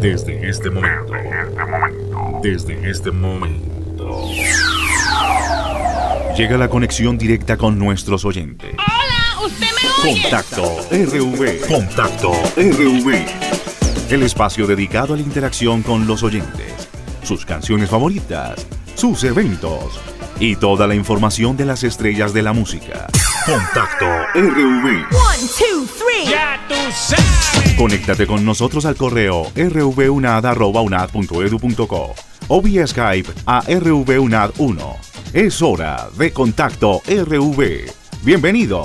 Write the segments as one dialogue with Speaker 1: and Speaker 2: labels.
Speaker 1: Desde este momento. Llega la conexión directa con nuestros oyentes.
Speaker 2: ¡Hola! ¿Usted me oye?
Speaker 1: Contacto RV. El espacio dedicado a la interacción con los oyentes, sus canciones favoritas, sus eventos y toda la información de las estrellas de la música. Contacto RV.
Speaker 2: 1, 2, 3.
Speaker 3: ¡Ya tú sabes!
Speaker 1: Conéctate con nosotros al correo rvunad@unad.edu.co o vía Skype a rvunad1. Es hora de Contacto RV. Bienvenidos.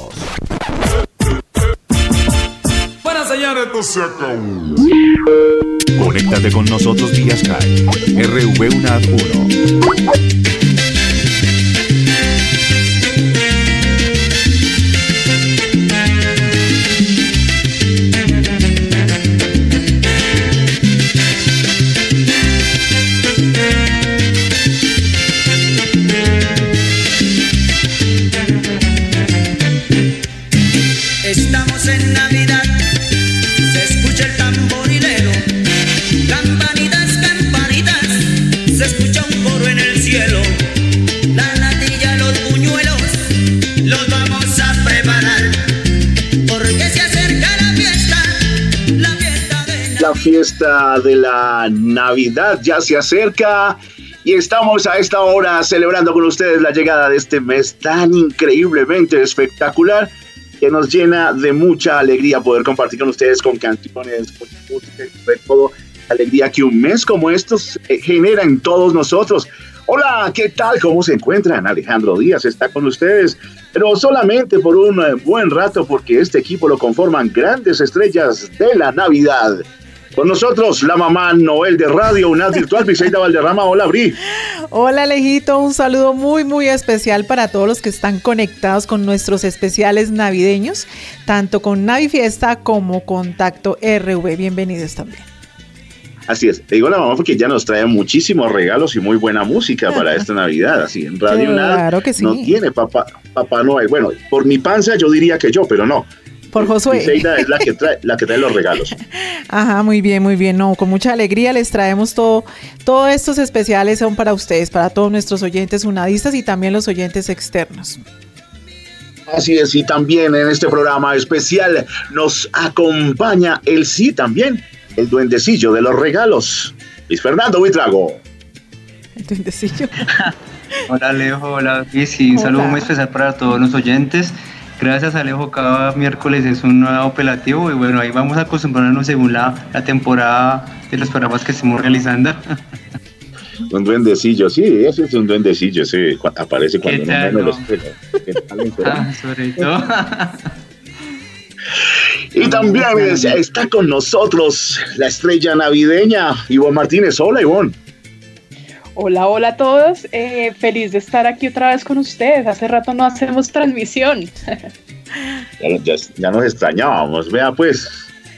Speaker 3: Bueno, señores, esto se acabó.
Speaker 1: Conéctate con nosotros vía Skype rvunad1.
Speaker 4: Estamos en Navidad, se escucha el tamborilero, campanitas, campanitas, se escucha un coro en el cielo, la natilla, los buñuelos, los vamos a preparar, porque se acerca la fiesta de Navidad.
Speaker 5: La fiesta de la Navidad ya se acerca y estamos a esta hora celebrando con ustedes la llegada de este mes tan increíblemente espectacular, que nos llena de mucha alegría poder compartir con ustedes con canciones, con música y sobre todo alegría que un mes como estos genera en todos nosotros. Hola, ¿qué tal? ¿Cómo se encuentran? Alejandro Díaz está con ustedes, pero solamente por un buen rato porque este equipo lo conforman grandes estrellas de la Navidad. Con nosotros, la mamá Noel de Radio UNAD Virtual, Briseida Valderrama. Hola, Bri.
Speaker 6: Hola, Alejito. Un saludo muy, muy especial para todos los que están conectados con nuestros especiales navideños, tanto con Navifiesta como Contacto RV. Bienvenidos también.
Speaker 5: Así es. Te digo la mamá porque ella nos trae muchísimos regalos y muy buena música para esta Navidad. Así, en Radio UNAD
Speaker 6: claro que sí.
Speaker 5: No tiene Papá Noel. Bueno, por mi panza yo diría que yo, pero no.
Speaker 6: Por Josué.
Speaker 5: Briseida es la que trae los regalos.
Speaker 6: Ajá, muy bien, muy bien. No, con mucha alegría les traemos todos estos especiales son para ustedes, para todos nuestros oyentes unadistas y también los oyentes externos.
Speaker 5: Así es, y también en este programa especial nos acompaña el duendecillo de los regalos, Luis Fernando Buitrago.
Speaker 6: El duendecillo.
Speaker 7: Hola Alejo, hola Luis, y un saludo muy especial para todos los oyentes. Gracias Alejo, cada miércoles es un nuevo apelativo y bueno, ahí vamos a acostumbrarnos según la temporada de los programas que estemos realizando.
Speaker 5: Un duendecillo, sí, ese es un duendecillo, ese aparece cuando no menos lo espera.
Speaker 7: Sobre todo.
Speaker 5: Y también está con nosotros la estrella navideña, Ivonne Martínez. Hola, Ivonne.
Speaker 8: Hola, hola a todos. Feliz de estar aquí otra vez con ustedes. Hace rato no hacemos transmisión.
Speaker 5: Ya nos extrañábamos, vea pues.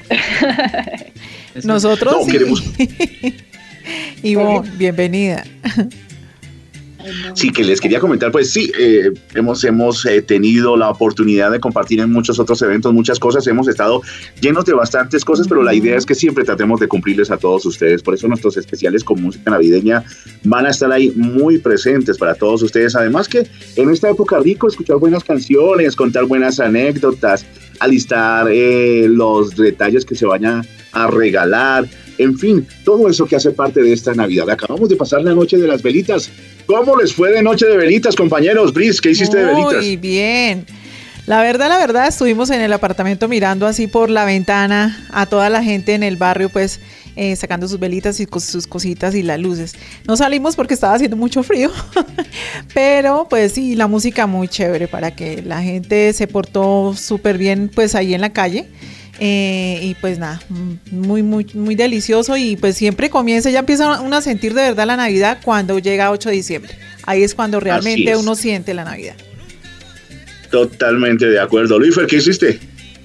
Speaker 6: Nosotros
Speaker 5: no,
Speaker 6: sí.
Speaker 5: Queremos...
Speaker 6: Ivonne, bienvenida.
Speaker 5: Sí, que les quería comentar, pues sí, hemos tenido la oportunidad de compartir en muchos otros eventos, muchas cosas, hemos estado llenos de bastantes cosas, pero la idea es que siempre tratemos de cumplirles a todos ustedes, por eso nuestros especiales con música navideña van a estar ahí muy presentes para todos ustedes, además que en esta época rico escuchar buenas canciones, contar buenas anécdotas, alistar los detalles que se vayan a regalar, en fin, todo eso que hace parte de esta Navidad. Acabamos de pasar la noche de las velitas. ¿Cómo les fue de noche de velitas, compañeros? Bris, ¿qué hiciste de velitas?
Speaker 6: Muy bien. La verdad, estuvimos en el apartamento mirando así por la ventana a toda la gente en el barrio, pues sacando sus velitas y sus cositas y las luces. No salimos porque estaba haciendo mucho frío, pero pues sí, la música muy chévere para que la gente se portó súper bien pues ahí en la calle. Y pues nada, muy, muy, muy delicioso y pues siempre ya empieza uno a sentir de verdad la Navidad cuando llega 8 de diciembre. Ahí es cuando realmente uno siente la Navidad.
Speaker 5: Totalmente de acuerdo. Luis, ¿qué hiciste?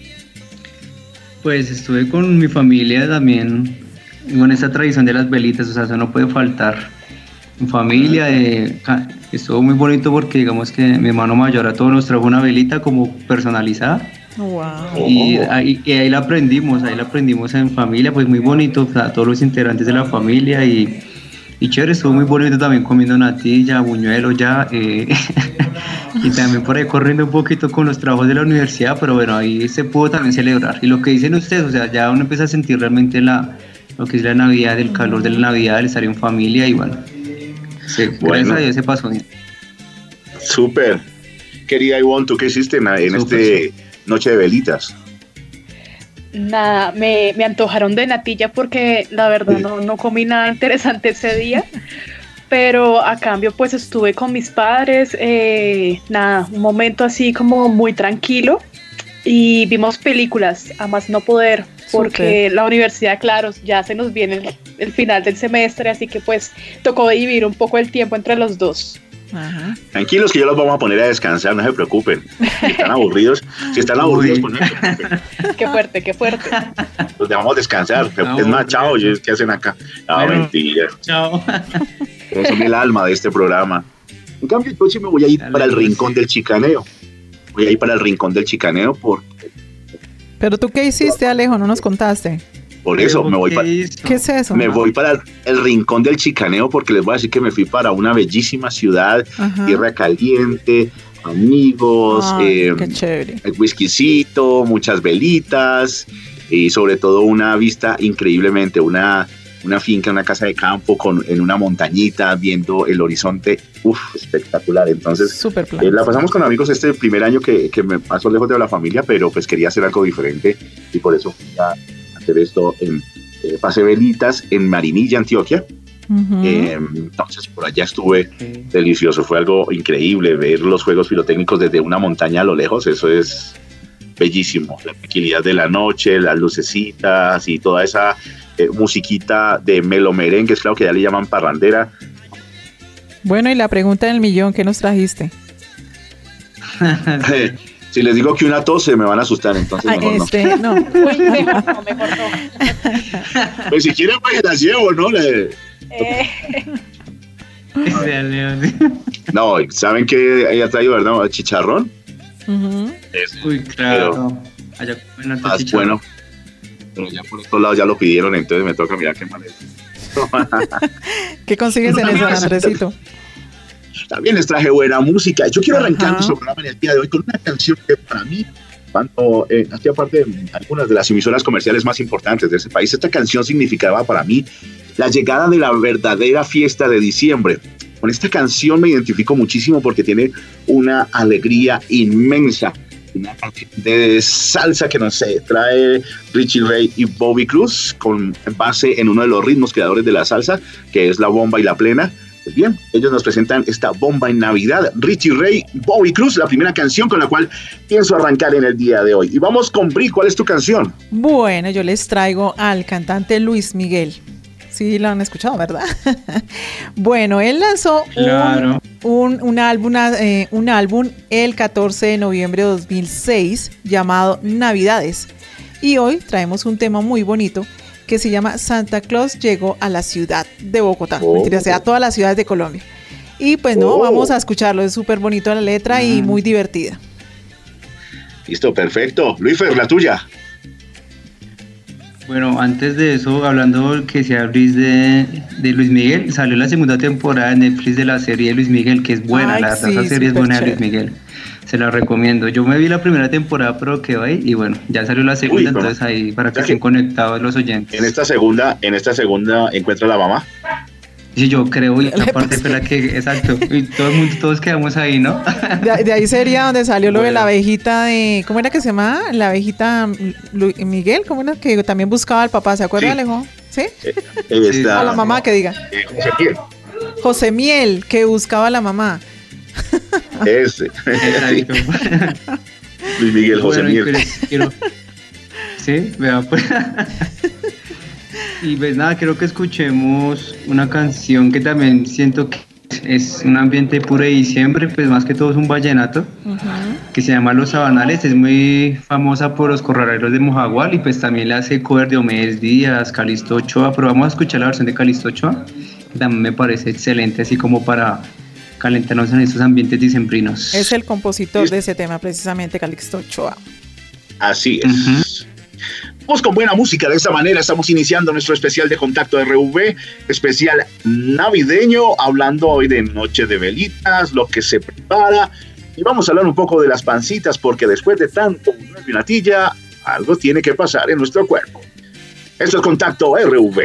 Speaker 7: Pues estuve con mi familia también, con esta tradición de las velitas, o sea, eso no puede faltar. En familia, estuvo muy bonito porque digamos que mi hermano mayor a todos nos trajo una velita como personalizada.
Speaker 6: Wow.
Speaker 7: Y ahí la aprendimos en familia, pues muy bonito, o sea, todos los integrantes de la familia y chévere, estuvo muy bonito también comiendo natilla, buñuelo ya, y también por ahí corriendo un poquito con los trabajos de la universidad, pero bueno, ahí se pudo también celebrar. Y lo que dicen ustedes, o sea, ya uno empieza a sentir realmente lo que es la Navidad, el calor de la Navidad, el estar en familia y bueno, gracias a Dios se pasó bien.
Speaker 5: Súper. Querida Ivonne, ¿tú qué hiciste en este Noche de Velitas?
Speaker 8: Nada, me antojaron de natilla porque la verdad no comí nada interesante ese día, pero a cambio pues estuve con mis padres, nada, un momento así como muy tranquilo y vimos películas, a más no poder, porque la universidad, claro, ya se nos viene el final del semestre, así que pues tocó dividir un poco el tiempo entre los dos.
Speaker 6: Ajá.
Speaker 5: Tranquilos que yo los vamos a poner a descansar, no se preocupen. Si están aburridos, pues no se preocupen.
Speaker 8: Qué fuerte.
Speaker 5: Los dejamos descansar. Es más, chao, ¿qué hacen acá? No, bueno, mentira.
Speaker 7: Chao.
Speaker 5: Pero son el alma de este programa. En cambio, yo sí me voy a ir para el rincón del chicaneo. Porque...
Speaker 6: ¿Pero tú qué hiciste, Alejo? No nos contaste.
Speaker 5: Por eso me voy para...
Speaker 6: ¿Qué es eso?
Speaker 5: Me voy para el rincón del chicaneo porque les voy a decir que me fui para una bellísima ciudad, tierra caliente, amigos,
Speaker 6: qué chévere.
Speaker 5: El whiskycito, muchas velitas y sobre todo una vista increíblemente, una finca, una casa de campo en una montañita viendo el horizonte, espectacular. Entonces la pasamos con amigos este primer año que me paso lejos de la familia, pero pues quería hacer algo diferente y por eso fui a hacer esto pasé velitas en Marinilla, Antioquia. Entonces por allá estuve delicioso, fue algo increíble ver los juegos pirotécnicos desde una montaña a lo lejos, eso es bellísimo, la tranquilidad de la noche, las lucecitas y toda esa musiquita de melomerengues, claro que ya le llaman parrandera.
Speaker 6: Bueno, y la pregunta del millón, ¿qué nos trajiste?
Speaker 5: Si les digo que una tos se me van a asustar, entonces mejor
Speaker 6: no.
Speaker 8: Uy, mejor no.
Speaker 5: Pues si quieren pues las llevo, ¿no? No, ¿saben qué haya traído, verdad? Chicharrón.
Speaker 7: Uy, claro. Allá
Speaker 5: más bueno. Pero ya por otro lado ya lo pidieron, entonces me toca mirar qué mal es.
Speaker 6: ¿Qué consigues en eso, Andresito?
Speaker 5: También les traje buena música. Yo quiero arrancar nuestro programa en el día de hoy con una canción que para mí, hacía parte de algunas de las emisoras comerciales más importantes de ese país. Esta canción significaba para mí la llegada de la verdadera fiesta de diciembre. Con esta canción me identifico muchísimo porque tiene una alegría inmensa. Una canción de salsa que nos trae Richie Ray y Bobby Cruz con base en uno de los ritmos creadores de la salsa, que es la bomba y la plena. Pues bien, ellos nos presentan esta bomba en Navidad, Richie Ray, Bobby Cruz, la primera canción con la cual pienso arrancar en el día de hoy. Y vamos con Bri, ¿cuál es tu canción?
Speaker 6: Bueno, yo les traigo al cantante Luis Miguel. Sí, lo han escuchado, ¿verdad? Bueno, él lanzó un álbum el 14 de noviembre de 2006 llamado Navidades. Y hoy traemos un tema muy bonito que se llama Santa Claus llegó a la ciudad de Bogotá, mentira, o sea, a todas las ciudades de Colombia. Y pues vamos a escucharlo, es súper bonito la letra y muy divertida.
Speaker 5: Listo, perfecto. Luisfer, la tuya.
Speaker 7: Bueno, antes de eso, hablando que sea Luis de Luis Miguel, salió la segunda temporada de Netflix de la serie de Luis Miguel, que es buena, la verdad, esa serie es buena de Luis Miguel. Se la recomiendo. Yo me vi la primera temporada, pero quedó ahí y bueno, ya salió la segunda, entonces ahí para que estén conectados los oyentes.
Speaker 5: En esta segunda encuentra la mamá.
Speaker 7: Sí, yo creo, y aparte fue la que, exacto, y todos quedamos ahí, ¿no?
Speaker 6: De ahí sería donde salió lo de la abejita de, ¿cómo era que se llamaba? La abejita Miguel, ¿cómo era? Que también buscaba al papá, ¿se acuerda, Alejo? ¿Sí? A la mamá que diga. José Miel, que buscaba a la mamá.
Speaker 5: Ese. Luis Miguel, José Miel.
Speaker 7: Sí, vea pues. Y pues nada, creo que escuchemos una canción que también siento que es un ambiente puro de diciembre, pues más que todo es un vallenato, que se llama Los Sabanales, es muy famosa por los corraleros de Mojagual y pues también le hace cover de Diomedes Díaz, Calixto Ochoa, pero vamos a escuchar la versión de Calixto Ochoa, que también me parece excelente, así como para calentarnos en estos ambientes dicembrinos.
Speaker 6: Es el compositor de ese tema, precisamente Calixto Ochoa.
Speaker 5: Así es. Vamos con buena música, de esta manera estamos iniciando nuestro especial de Contacto RV, especial navideño, hablando hoy de Noche de Velitas, lo que se prepara, y vamos a hablar un poco de las pancitas, porque después de tanto buñuelo y natilla, algo tiene que pasar en nuestro cuerpo. Esto es Contacto RV.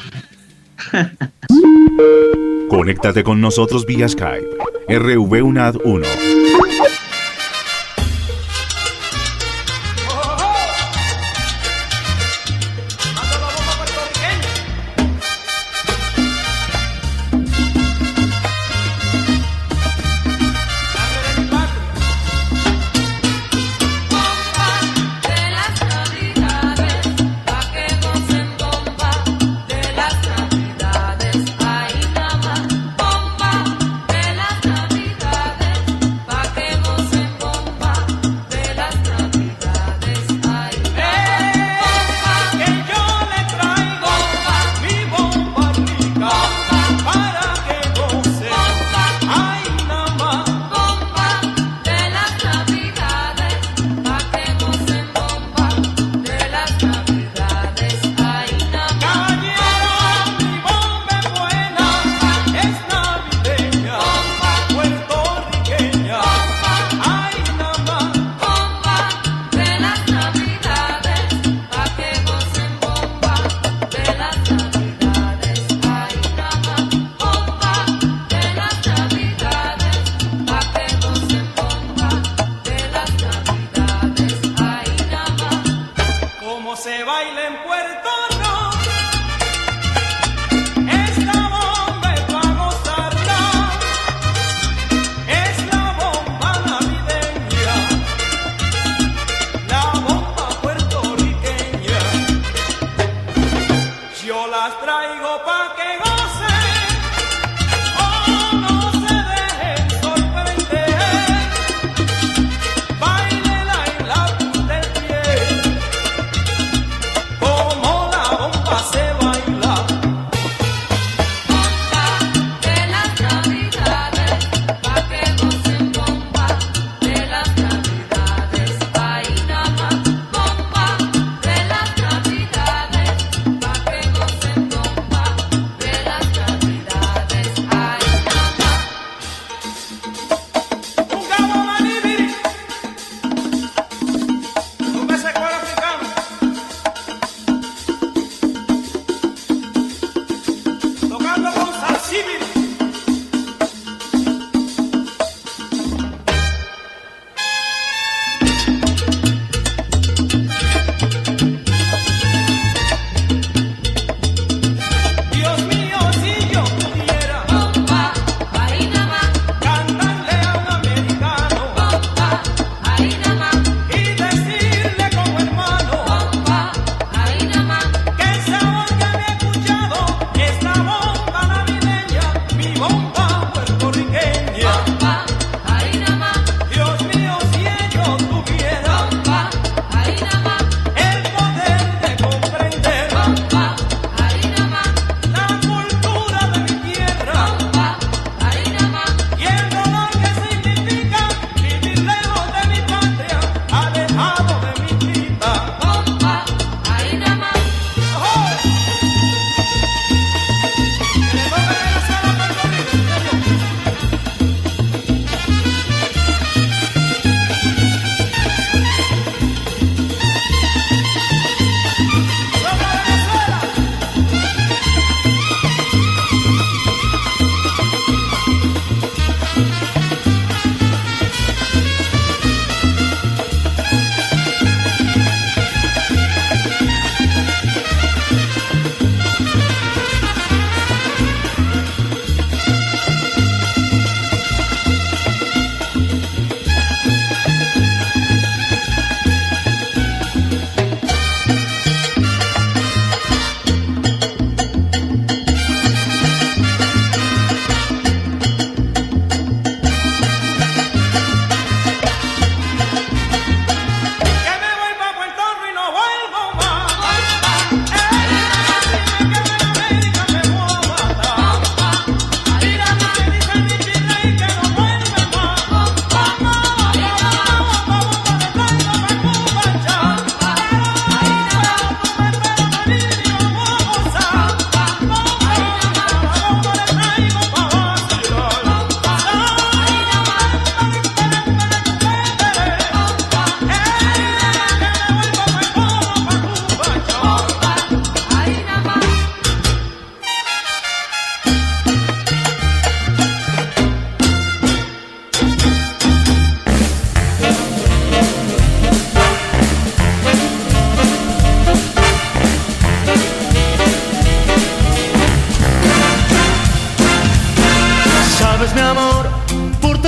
Speaker 1: Conéctate con nosotros vía Skype, RV UNAD 1.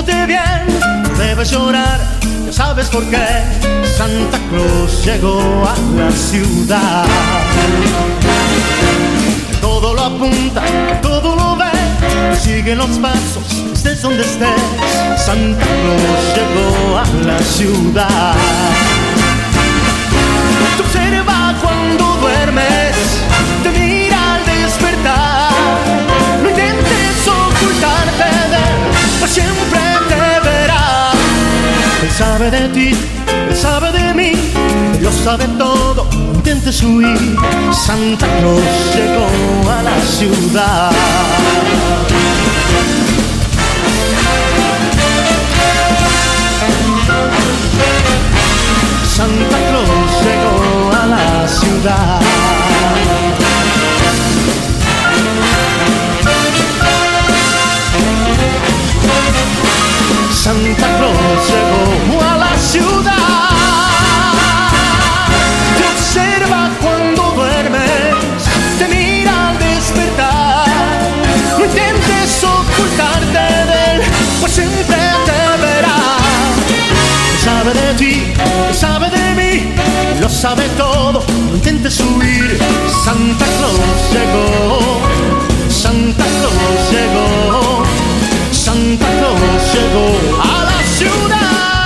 Speaker 9: Escúchate bien, no debes llorar, ya sabes por qué. Santa Claus llegó a la ciudad. Todo lo apunta, todo lo ve, sigue los pasos, estés donde estés. Santa Claus llegó a la ciudad. Te observa cuando duermes, te mira al despertar. No intentes ocultarte de él, pues siempre te verá. Él sabe de ti, él sabe de mí, él lo sabe todo, no intentes huir. Santa Claus llegó a la ciudad. Santa Claus llegó a la ciudad. Santa Claus llegó a la ciudad. Te observa cuando duermes, te mira al despertar. No intentes ocultarte de él, pues siempre te verá. Él sabe de ti, él sabe de mí, él lo sabe todo, no intentes huir. Santa Claus llegó, Santa Claus llegó, Santa Claus llegó a la ciudad.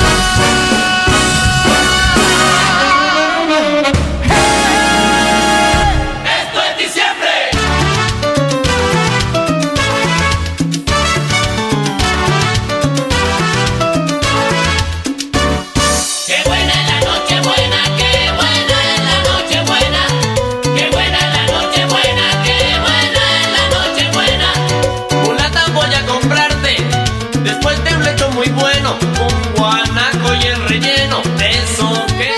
Speaker 3: Esto es diciembre. Qué buena es la noche buena, qué buena es la noche buena, qué buena es la noche buena, qué buena es la noche buena. Mulata voy a comprarte después de un lecho muy bueno, con guanaco y el relleno de eso que.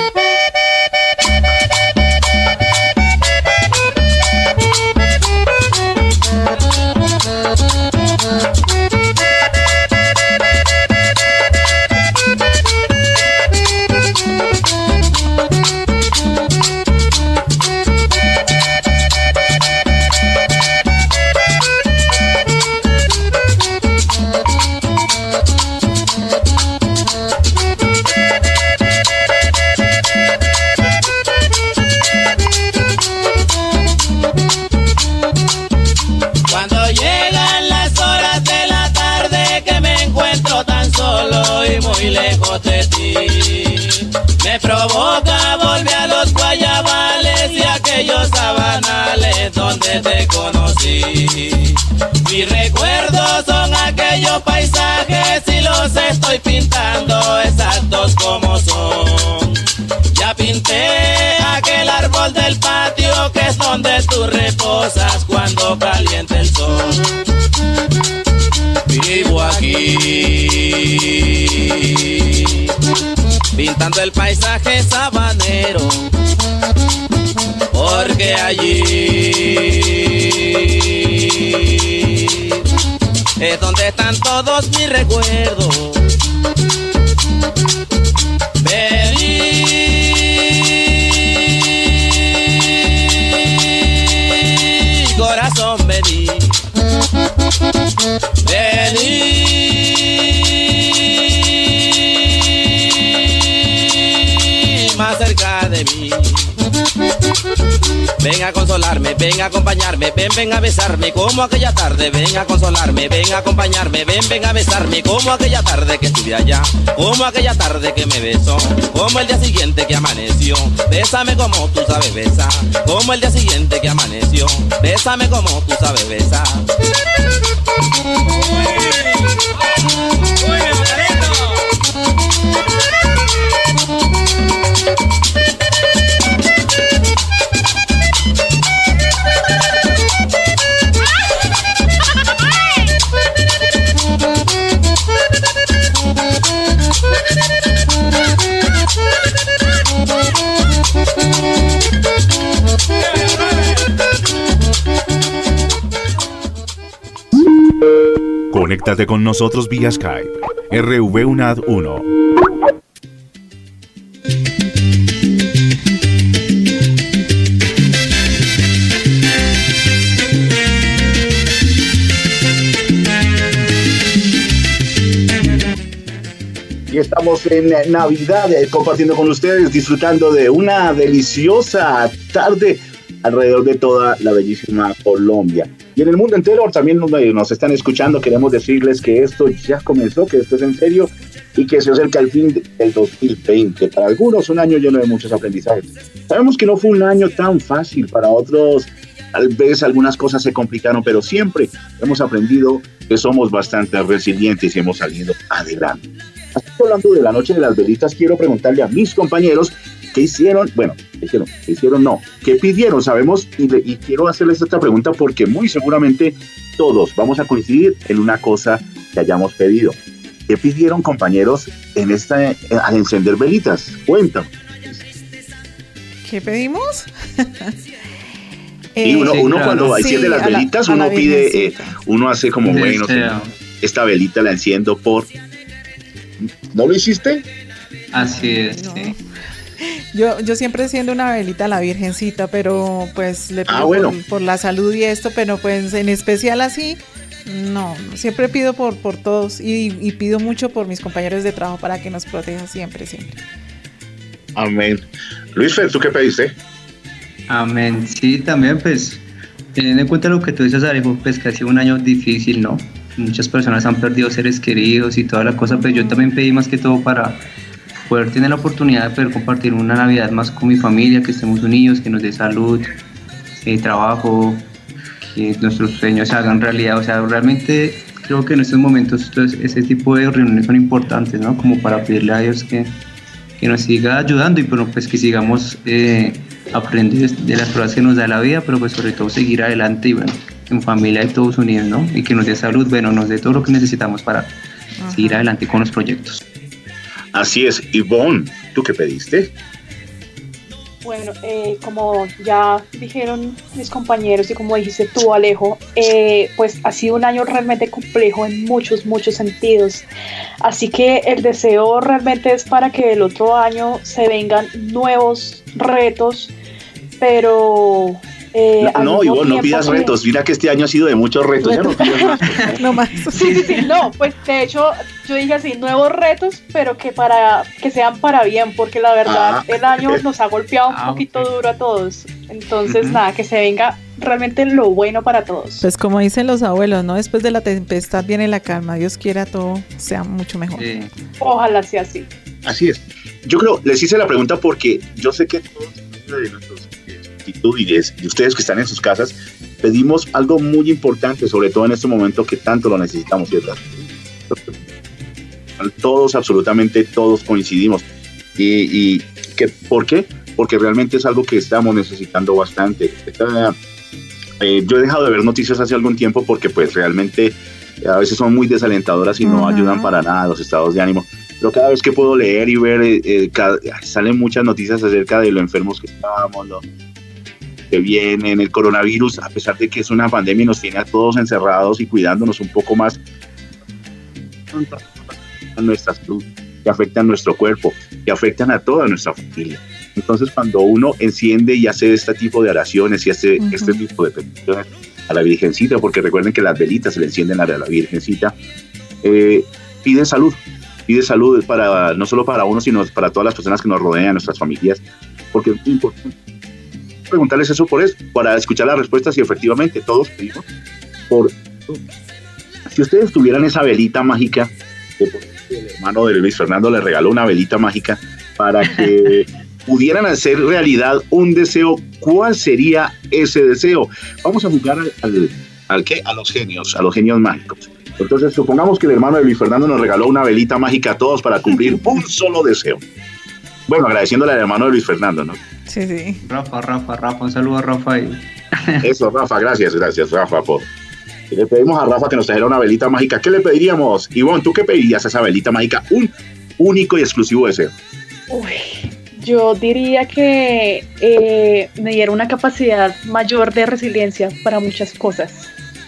Speaker 10: Cuando llegan las horas de la tarde que me encuentro tan solo y muy lejos de ti, me provoca volver a los guayabales y aquellos sabanales donde te conocí. Mis recuerdos son aquellos paisajes y los estoy pintando exactos como son. Ya pinté aquel árbol del patio que es donde tú reposas cuando calienta el sol. Vivo aquí pintando el paisaje sabanero, porque allí es donde están todos mis recuerdos. Vení, corazón, vení. Vení más cerca de mí. Ven a consolarme, ven a acompañarme, ven a besarme como aquella tarde. Ven a consolarme, ven a acompañarme, ven a besarme como aquella tarde que estuve allá, como aquella tarde que me besó, como el día siguiente que amaneció. Bésame como tú sabes besar, como el día siguiente que amaneció. Bésame como tú sabes besar.
Speaker 1: Conéctate con nosotros vía Skype. RVUNAD 1.
Speaker 5: estamos en Navidad compartiendo con ustedes, disfrutando de una deliciosa tarde alrededor de toda la bellísima Colombia. Y en el mundo entero también nos están escuchando. Queremos decirles que esto ya comenzó, que esto es en serio y que se acerca el fin del 2020. Para algunos un año lleno de muchos aprendizajes. Sabemos que no fue un año tan fácil, para otros tal vez algunas cosas se complicaron, pero siempre hemos aprendido que somos bastante resilientes y hemos salido adelante. Así que, hablando de la noche de las velitas, quiero preguntarle a mis compañeros qué hicieron, qué pidieron. Sabemos, y quiero hacerles esta pregunta porque muy seguramente todos vamos a coincidir en una cosa que hayamos pedido. ¿Qué pidieron, compañeros, al encender velitas? Cuéntame.
Speaker 6: ¿Qué pedimos?
Speaker 5: Y uno claro. Cuando enciende las velitas, uno pide, uno hace como, bueno, esta velita la enciendo por... ¿No lo hiciste?
Speaker 7: Así es,
Speaker 6: no.
Speaker 7: Sí.
Speaker 6: Yo siempre enciendo una velita a la Virgencita, pero pues le pido por la salud y esto, pero pues en especial así, no, siempre pido por todos y pido mucho por mis compañeros de trabajo para que nos protejan siempre.
Speaker 5: Amén. Luis Fer, ¿tú qué pediste?
Speaker 7: Amén. Sí, también pues teniendo en cuenta lo que tú dices, Alejo, pues que ha sido un año difícil, ¿no? Muchas personas han perdido seres queridos y toda la cosa, pues yo también pedí más que todo para poder tener la oportunidad de poder compartir una Navidad más con mi familia, que estemos unidos, que nos dé salud, trabajo, que nuestros sueños se hagan realidad. O sea, realmente creo que en estos momentos ese tipo de reuniones son importantes, ¿no? Como para pedirle a Dios que nos siga ayudando y bueno, pues que sigamos aprendiendo de las pruebas que nos da la vida, pero pues sobre todo seguir adelante y bueno, en familia y todos unidos, ¿no? Y que nos dé salud, bueno, nos dé todo lo que necesitamos para seguir adelante con los proyectos.
Speaker 5: Así es. Ivonne, ¿tú qué pediste?
Speaker 8: Bueno, como ya dijeron mis compañeros y como dijiste tú, Alejo, pues ha sido un año realmente complejo en muchos sentidos. Así que el deseo realmente es para que el otro año se vengan nuevos retos, pero...
Speaker 5: Ivonne, no pidas retos. Mira que este año ha sido de muchos retos. Ya no pidas más.
Speaker 6: No más.
Speaker 8: Sí. No, pues de hecho yo dije así, nuevos retos, pero que sean para bien, porque la verdad el año nos ha golpeado un poquito duro a todos. Entonces nada, que se venga realmente lo bueno para todos.
Speaker 6: Pues como dicen los abuelos, ¿no? Después de la tempestad viene la calma. Dios quiera todo sea mucho mejor.
Speaker 7: Sí.
Speaker 8: Ojalá sea así.
Speaker 5: Así es. Yo creo, les hice la pregunta porque yo sé que todos de nuestros y de ustedes que están en sus casas pedimos algo muy importante, sobre todo en este momento que tanto lo necesitamos, ¿cierto? Todos, absolutamente todos coincidimos. ¿Y por qué? Porque realmente es algo que estamos necesitando bastante. Yo he dejado de ver noticias hace algún tiempo porque pues realmente a veces son muy desalentadoras y no ayudan para nada a los estados de ánimo. Pero cada vez que puedo leer y ver, salen muchas noticias acerca de lo enfermos que estamos, que vienen, el coronavirus, a pesar de que es una pandemia y nos tiene a todos encerrados y cuidándonos un poco más, nuestra salud, que afectan nuestro cuerpo, que afectan a toda nuestra familia. Entonces, cuando uno enciende y hace este tipo de oraciones y hace este tipo de peticiones a la Virgencita, porque recuerden que las velitas se le encienden a la Virgencita, pide salud para no solo para uno, sino para todas las personas que nos rodean, nuestras familias, porque es muy importante preguntarles eso para escuchar las respuestas y efectivamente todos pedimos si ustedes tuvieran esa velita mágica, el hermano de Luis Fernando le regaló una velita mágica para que pudieran hacer realidad un deseo, ¿cuál sería ese deseo? Vamos a jugar a los genios mágicos. Entonces supongamos que el hermano de Luis Fernando nos regaló una velita mágica a todos para cumplir un solo deseo. Bueno, agradeciéndole al hermano de Luis Fernando, ¿no?
Speaker 6: Sí.
Speaker 7: Rafa, un saludo a Rafa.
Speaker 5: Eso, Rafa, gracias, Rafa, le pedimos a Rafa que nos trajera una velita mágica. ¿Qué le pediríamos? Ivonne, ¿tú qué pedirías a esa velita mágica? Un único y exclusivo deseo.
Speaker 8: Yo diría que me diera una capacidad mayor de resiliencia para muchas cosas.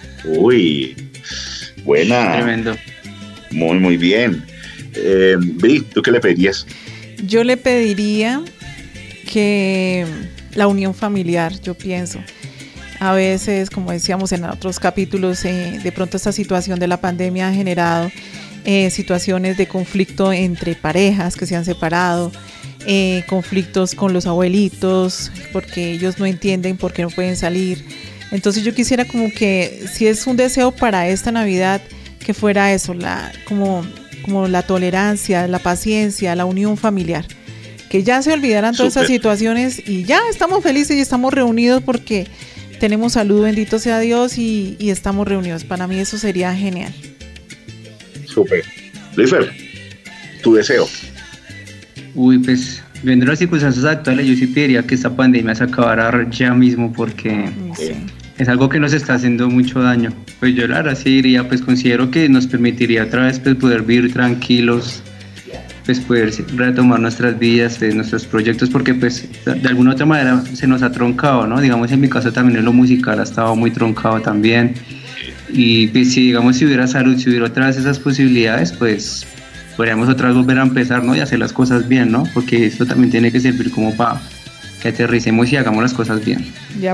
Speaker 5: Buena.
Speaker 7: Tremendo.
Speaker 5: Muy bien. Bri, ¿tú qué le pedirías?
Speaker 6: Yo le pediría que la unión familiar, yo pienso. A veces, como decíamos en otros capítulos, de pronto esta situación de la pandemia ha generado situaciones de conflicto entre parejas que se han separado, conflictos con los abuelitos, porque ellos no entienden por qué no pueden salir. Entonces yo quisiera como que, si es un deseo para esta Navidad, que fuera eso, como la tolerancia, la paciencia, la unión familiar. Que ya se olvidaran todas esas situaciones y ya estamos felices y estamos reunidos porque tenemos salud, bendito sea Dios, y estamos reunidos. Para mí eso sería genial.
Speaker 5: Súper. Luisfer, tu deseo.
Speaker 7: Uy, pues viendo las circunstancias actuales, yo sí pediría que esta pandemia se acabara ya mismo porque es algo que nos está haciendo mucho daño. Pues yo la verdad sí diría, pues considero que nos permitiría otra vez pues poder vivir tranquilos, pues poder retomar nuestras vidas, nuestros proyectos, porque pues de alguna otra manera se nos ha troncado, ¿no? Digamos en mi caso también en lo musical ha estado muy troncado también. Y pues si digamos si hubiera salud, si hubiera otra vez esas posibilidades, pues podríamos otra vez volver a empezar, ¿no? Y hacer las cosas bien, ¿no? Porque esto también tiene que servir como para que aterricemos y hagamos las cosas bien.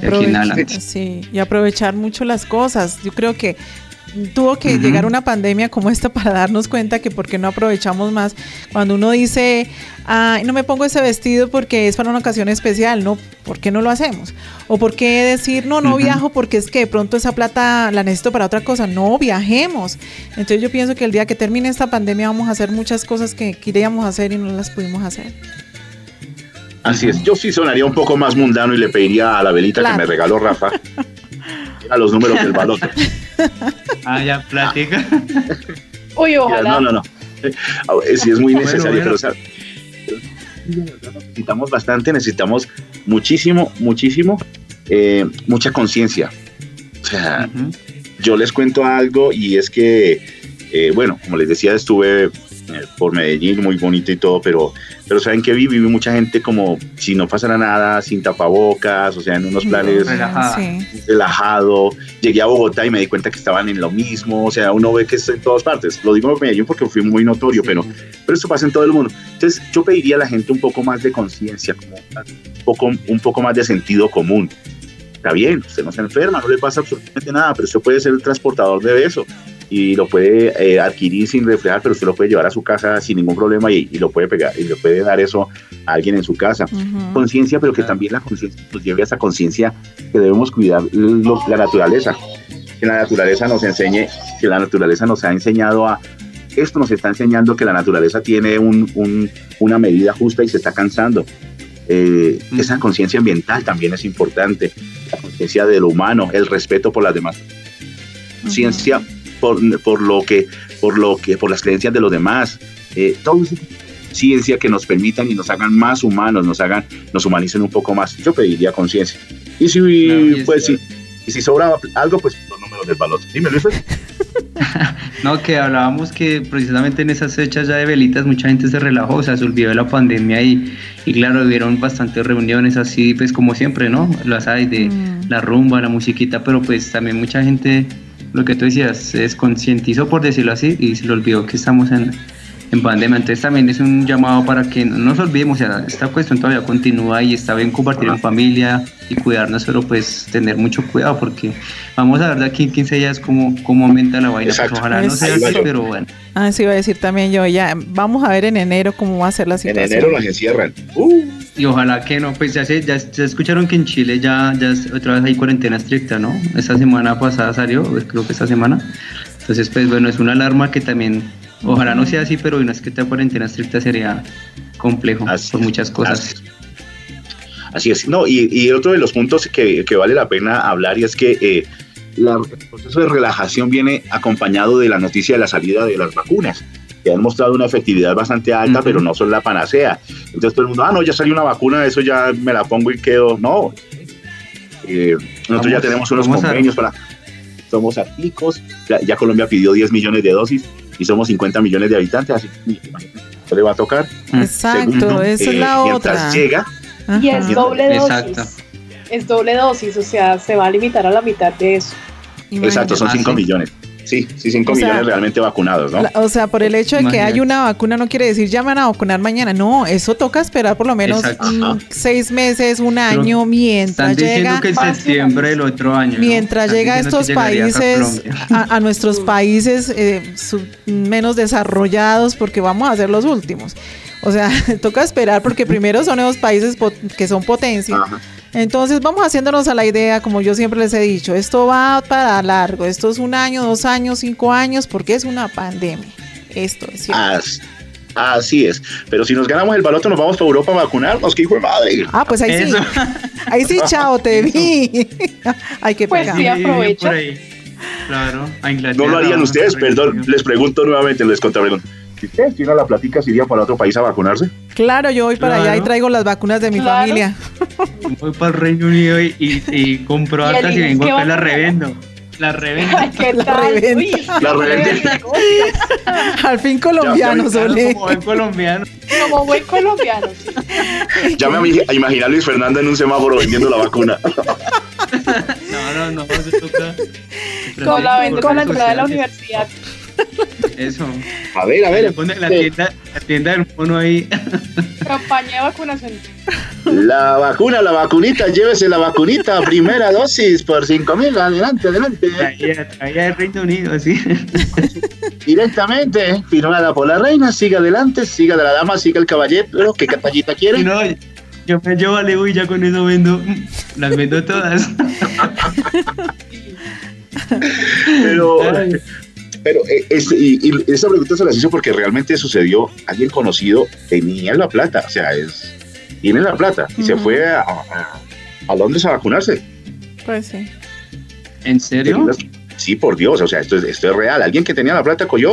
Speaker 6: Y aprovechar mucho las cosas. Yo creo que tuvo que llegar una pandemia como esta para darnos cuenta que por qué no aprovechamos más. Cuando uno dice, no me pongo ese vestido porque es para una ocasión especial, ¿no? ¿Por qué no lo hacemos? O por qué decir, no viajo porque es que de pronto esa plata la necesito para otra cosa. No, viajemos. Entonces yo pienso que el día que termine esta pandemia vamos a hacer muchas cosas que queríamos hacer y no las pudimos hacer.
Speaker 5: Así es, yo sí sonaría un poco más mundano y le pediría a la velita que me regaló Rafa a los números del baloto.
Speaker 7: Ya platica.
Speaker 8: Uy, ojalá.
Speaker 5: No. Sí es muy necesario, pero o sea, necesitamos bastante, necesitamos muchísimo, mucha conciencia. O sea, yo les cuento algo y es que, bueno, como les decía, estuve por Medellín, muy bonito y todo, pero saben que viví mucha gente como si no pasara nada, sin tapabocas, o sea, en unos planes relajado. Llegué a Bogotá y me di cuenta que estaban en lo mismo, o sea, uno ve que está en todas partes. Lo digo en Medellín porque fui muy notorio, pero esto pasa en todo el mundo. Entonces, yo pediría a la gente un poco más de conciencia, como un poco más de sentido común. Está bien, usted no se enferma, no le pasa absolutamente nada, pero usted puede ser el transportador de eso y lo puede adquirir sin reflejar, pero usted lo puede llevar a su casa sin ningún problema y lo puede pegar y le puede dar eso a alguien en su casa. Conciencia, pero que también la conciencia nos lleve a esa conciencia que debemos cuidar la naturaleza, que la naturaleza nos enseñe, que la naturaleza nos ha enseñado esto nos está enseñando que la naturaleza tiene una medida justa y se está cansando. Esa conciencia ambiental también es importante, la conciencia de lo humano, el respeto por las demás, conciencia por las creencias de los demás, todo eso, ciencia que nos permitan y nos hagan más humanos, nos humanicen un poco más. Yo pediría conciencia. Y si sobra algo, pues los números del baloto. Dime, Luis.
Speaker 7: No, que hablábamos que precisamente en esas fechas ya de velitas mucha gente se relajó, o sea, se olvidó de la pandemia y claro, hubieron bastantes reuniones así, pues como siempre, ¿no? Las hay de la rumba, la musiquita, pero pues también mucha gente, lo que tú decías, se desconcientizó, por decirlo así, y se le olvidó que estamos en pandemia. Entonces también es un llamado para que no nos olvidemos, o sea, esta cuestión todavía continúa y está bien compartir en familia y cuidarnos, pero pues tener mucho cuidado porque vamos a ver de aquí en 15 días cómo aumenta la vaina. Pues ojalá no sea así, pero bueno.
Speaker 6: Sí, iba a decir también yo, ya vamos a ver en enero cómo va a ser la situación.
Speaker 5: En enero las encierran.
Speaker 7: Y ojalá que no, pues ya escucharon que en Chile ya otra vez hay cuarentena estricta, ¿no? Esta semana pasada salió, creo que esta semana. Entonces, pues bueno, es una alarma que también, ojalá no sea así, pero una vez que esta cuarentena estricta sería complejo por muchas cosas.
Speaker 5: Así es. No, y otro de los puntos que vale la pena hablar y es que el proceso de relajación viene acompañado de la noticia de la salida de las vacunas, que han mostrado una efectividad bastante alta, pero no son la panacea. Entonces todo el mundo, no, ya salió una vacuna, eso ya me la pongo y quedo. No, nosotros ya tenemos unos convenios somos artículos, ya Colombia pidió 10 millones de dosis y somos 50 millones de habitantes, así que le va a tocar.
Speaker 6: Exacto, segundo, esa es la otra.
Speaker 5: Llega,
Speaker 8: y es doble dosis.
Speaker 7: Exacto.
Speaker 8: Es doble dosis, o sea, se va a limitar a la mitad de eso.
Speaker 5: Exacto, son 5 millones. Sí, 5
Speaker 6: O sea,
Speaker 5: millones realmente vacunados, ¿no?
Speaker 6: O sea, por el hecho de que
Speaker 7: Imagínate.
Speaker 6: hay una vacuna no quiere decir ya me van a vacunar mañana. No, eso toca esperar por lo menos
Speaker 7: Exacto.
Speaker 6: 6 meses, un año,
Speaker 7: Están
Speaker 6: mientras
Speaker 7: diciendo
Speaker 6: llega.
Speaker 7: que en septiembre del otro año. ¿no?
Speaker 6: Mientras
Speaker 7: Están
Speaker 6: llega a
Speaker 7: diciendo
Speaker 6: estos
Speaker 7: que llegaría acá a
Speaker 6: países,
Speaker 7: Colombia.
Speaker 6: a nuestros países menos desarrollados, porque vamos a ser los últimos. O sea, toca esperar porque primero son esos países que son potencia.
Speaker 5: Ajá.
Speaker 6: Entonces vamos haciéndonos a la idea, como yo siempre les he dicho, esto va para largo, esto es 1 año, 2 años, 5 años, porque es una pandemia. Esto es cierto.
Speaker 5: Así es. Pero si nos ganamos el baloto, nos vamos para Europa a vacunarnos. ¡Qué hijo de madre!
Speaker 6: Ah, pues ahí sí.
Speaker 7: Eso.
Speaker 6: Ahí sí, chao, te vi. Ay, qué
Speaker 8: Pues
Speaker 6: pecado.
Speaker 8: sí, aprovecha.
Speaker 7: Por ahí. Claro, a Inglaterra.
Speaker 5: No lo harían
Speaker 7: vamos
Speaker 5: ustedes,
Speaker 7: a
Speaker 5: perdón.
Speaker 7: Reino
Speaker 5: Les pregunto nuevamente, les contrapregunto. Si ustedes tienen la platica, ¿se irían para otro país a vacunarse?
Speaker 6: Claro, yo voy para allá y
Speaker 7: Claro.
Speaker 6: traigo las vacunas de mi
Speaker 8: Claro.
Speaker 6: familia.
Speaker 7: Unido. Voy para el Reino Unido y compro
Speaker 8: Y
Speaker 7: hartas y
Speaker 8: eliges
Speaker 7: vengo
Speaker 8: qué
Speaker 7: acá y las
Speaker 8: vacuna.
Speaker 7: revendo. Las revendo.
Speaker 8: Ay, ¿qué
Speaker 6: La
Speaker 8: tal?
Speaker 6: reventa.
Speaker 8: Uy,
Speaker 5: La reventa.
Speaker 6: Al fin colombianos,
Speaker 5: Ya,
Speaker 6: Ole.
Speaker 7: Como buen colombiano.
Speaker 8: Como buen colombiano.
Speaker 5: Ya me a imaginar a Luis Fernando en un semáforo vendiendo la vacuna.
Speaker 7: No, eso toca.
Speaker 8: Con la venta con la
Speaker 7: Redes
Speaker 8: entrada de la
Speaker 7: sociales.
Speaker 8: universidad.
Speaker 7: Eso.
Speaker 5: A ver.
Speaker 7: Pone la tienda del mono ahí.
Speaker 8: Campaña de vacunación.
Speaker 5: La vacunita, llévese la vacunita, primera dosis por 5,000, adelante.
Speaker 7: Allá del Reino Unido, así.
Speaker 5: Directamente, firmada por la reina, siga adelante, siga de la dama, siga el caballero, ¿qué caballita
Speaker 7: Y
Speaker 5: quiere?
Speaker 7: no, yo me llevo a Leo y ya con eso vendo. Las vendo todas.
Speaker 5: Pero y esta pregunta se las hizo porque realmente sucedió, alguien conocido tenía la plata, o sea, tiene la plata y se fue a Londres a vacunarse.
Speaker 6: Pues sí.
Speaker 7: ¿En serio?
Speaker 5: Sí, por Dios, o sea, esto es real. Alguien que tenía la plata cogió.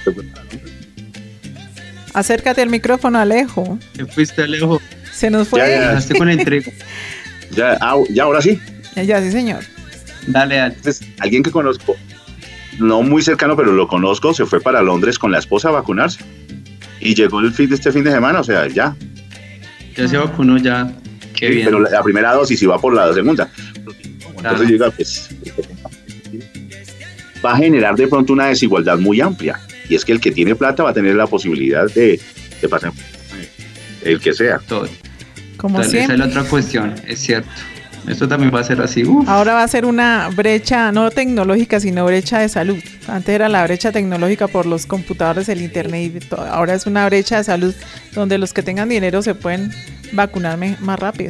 Speaker 6: Acércate al micrófono, Alejo.
Speaker 7: Te fuiste, Alejo.
Speaker 6: Se nos fue.
Speaker 5: Ya.
Speaker 7: Dejaste con la entrega.
Speaker 5: Ya, ahora sí.
Speaker 6: Ya, sí, señor.
Speaker 7: Dale.
Speaker 5: Entonces, alguien que conozco, no muy cercano, pero lo conozco, se fue para Londres con la esposa a vacunarse. Y llegó este fin de semana, o sea, ya.
Speaker 7: Ya se vacunó, ya. Qué bien.
Speaker 5: Pero la primera dosis y va por la segunda. Entonces llega, pues, va a generar de pronto una desigualdad muy amplia. Y es que el que tiene plata va a tener la posibilidad de pasar el que sea.
Speaker 7: Todo.
Speaker 6: Como
Speaker 7: Esa es
Speaker 6: siempre.
Speaker 7: la otra cuestión, es cierto. Esto también va a ser así.
Speaker 6: Ahora va a ser una brecha no tecnológica, sino brecha de salud. Antes era la brecha tecnológica por los computadores, el internet, y todo. Ahora es una brecha de salud donde los que tengan dinero se pueden vacunar más rápido.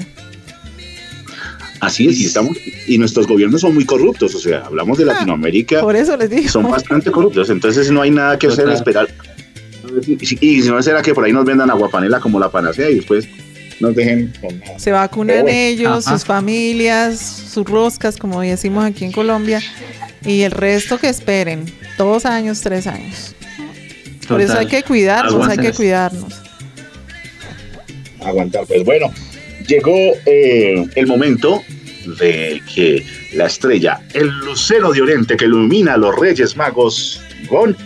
Speaker 5: Así es, y nuestros gobiernos son muy corruptos, o sea, hablamos de Latinoamérica,
Speaker 6: Por eso les digo.
Speaker 5: son bastante corruptos, entonces no hay nada que hacer,
Speaker 7: Total.
Speaker 5: esperar. Y si no será que por ahí nos vendan aguapanela como la panacea y después nos dejen con nada.
Speaker 6: Se vacunan ellos,
Speaker 7: Ajá.
Speaker 6: sus familias, sus roscas, como decimos aquí en Colombia, y el resto que esperen, 2 años, 3 años. Por eso
Speaker 7: Total.
Speaker 6: hay que cuidarnos, hay que
Speaker 7: Aguantarse.
Speaker 6: cuidarnos.
Speaker 5: Aguantar. Pues bueno, llegó el momento de que la estrella, el lucero de Oriente que ilumina a los Reyes Magos, con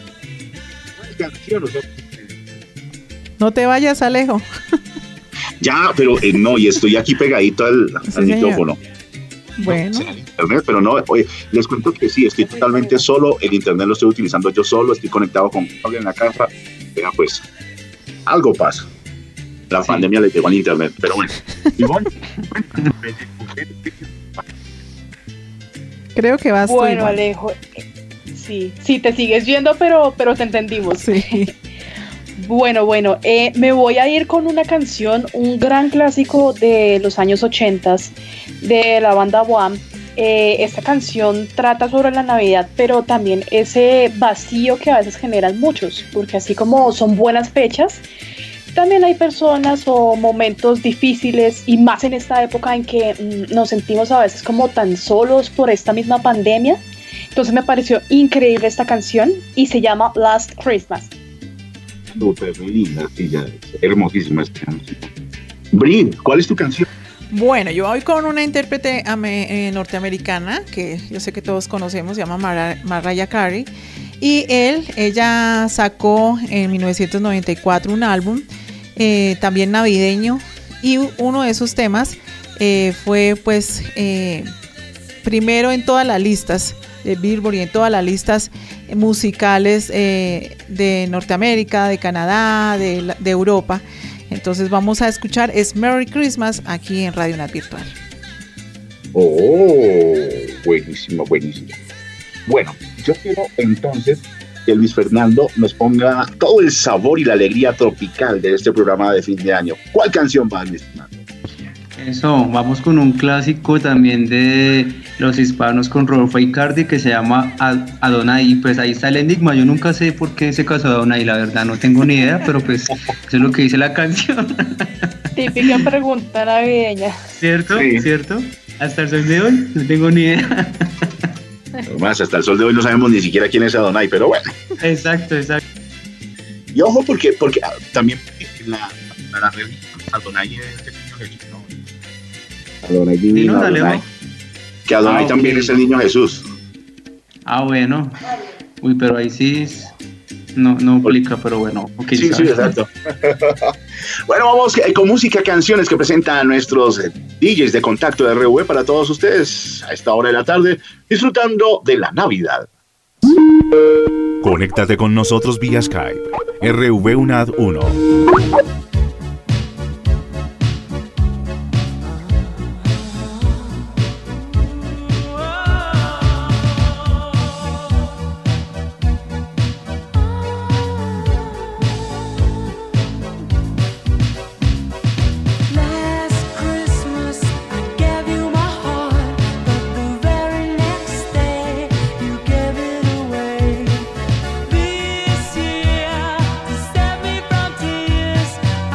Speaker 6: No te vayas, Alejo.
Speaker 5: ya, pero no, y estoy aquí pegadito al
Speaker 6: señor.
Speaker 5: micrófono.
Speaker 6: Bueno,
Speaker 5: Sí, internet, pero no, oye, les cuento que sí, estoy totalmente solo, el internet lo estoy utilizando yo solo, estoy conectado con cable en la casa, pero pues algo pasa. La pandemia le pegó al internet, pero bueno. Ivonne,
Speaker 6: creo que vas tú,
Speaker 8: Bueno,
Speaker 6: Iván.
Speaker 8: Alejo, sí, te sigues yendo, pero te entendimos.
Speaker 6: Sí.
Speaker 8: Bueno, me voy a ir con una canción, un gran clásico de los años 80 de la banda Wham. Esta canción trata sobre la Navidad, pero también ese vacío que a veces generan muchos, porque así como son buenas fechas, también hay personas o momentos difíciles, y más en esta época en que nos sentimos a veces como tan solos por esta misma pandemia. Entonces me pareció increíble esta canción y se llama Last Christmas.
Speaker 5: súper linda, sí, ya, hermosísima esta canción. Brin, ¿cuál es tu canción?
Speaker 6: Bueno, yo voy con una intérprete norteamericana que yo sé que todos conocemos, se llama Mariah Carey. Y ella sacó en 1994 un álbum también navideño, y uno de sus temas fue pues primero en todas las listas de Billboard y en todas las listas musicales de Norteamérica, de Canadá, de Europa. Entonces vamos a escuchar Es Merry Christmas aquí en Radio Nat Virtual.
Speaker 5: Oh, buenísimo, buenísimo. Bueno, yo quiero entonces que Luis Fernando nos ponga todo el sabor y la alegría tropical de este programa de fin de año. ¿Cuál canción va, Luis Fernando?
Speaker 7: Eso, vamos con un clásico también de los hispanos con Rodolfo Icardi que se llama Adonai. Pues ahí está el enigma, yo nunca sé por qué se casó Adonai, la verdad no tengo ni idea, pero pues eso es lo que dice la canción.
Speaker 8: Típica pregunta navideña.
Speaker 7: ¿Cierto?
Speaker 5: Sí.
Speaker 7: ¿Cierto? Hasta el sol de hoy no tengo ni idea.
Speaker 5: Además, hasta el sol de hoy no sabemos ni siquiera quién es Adonai, pero bueno.
Speaker 7: Exacto.
Speaker 5: Y ojo porque también en la revista Adonai es el niño Jesús, ¿no? Adonai divino,
Speaker 7: no, dale,
Speaker 5: Adonai. Que Adonai también es el niño Jesús.
Speaker 7: Bueno. Uy, pero ahí sí no aplica, pero bueno. Okay,
Speaker 5: sí, exacto. Bueno, vamos con música, canciones que presentan nuestros DJs de Contacto de RV para todos ustedes a esta hora de la tarde, disfrutando de la Navidad.
Speaker 1: Conéctate con nosotros vía Skype, RV UNAD 1.
Speaker 11: This year, to save me from tears,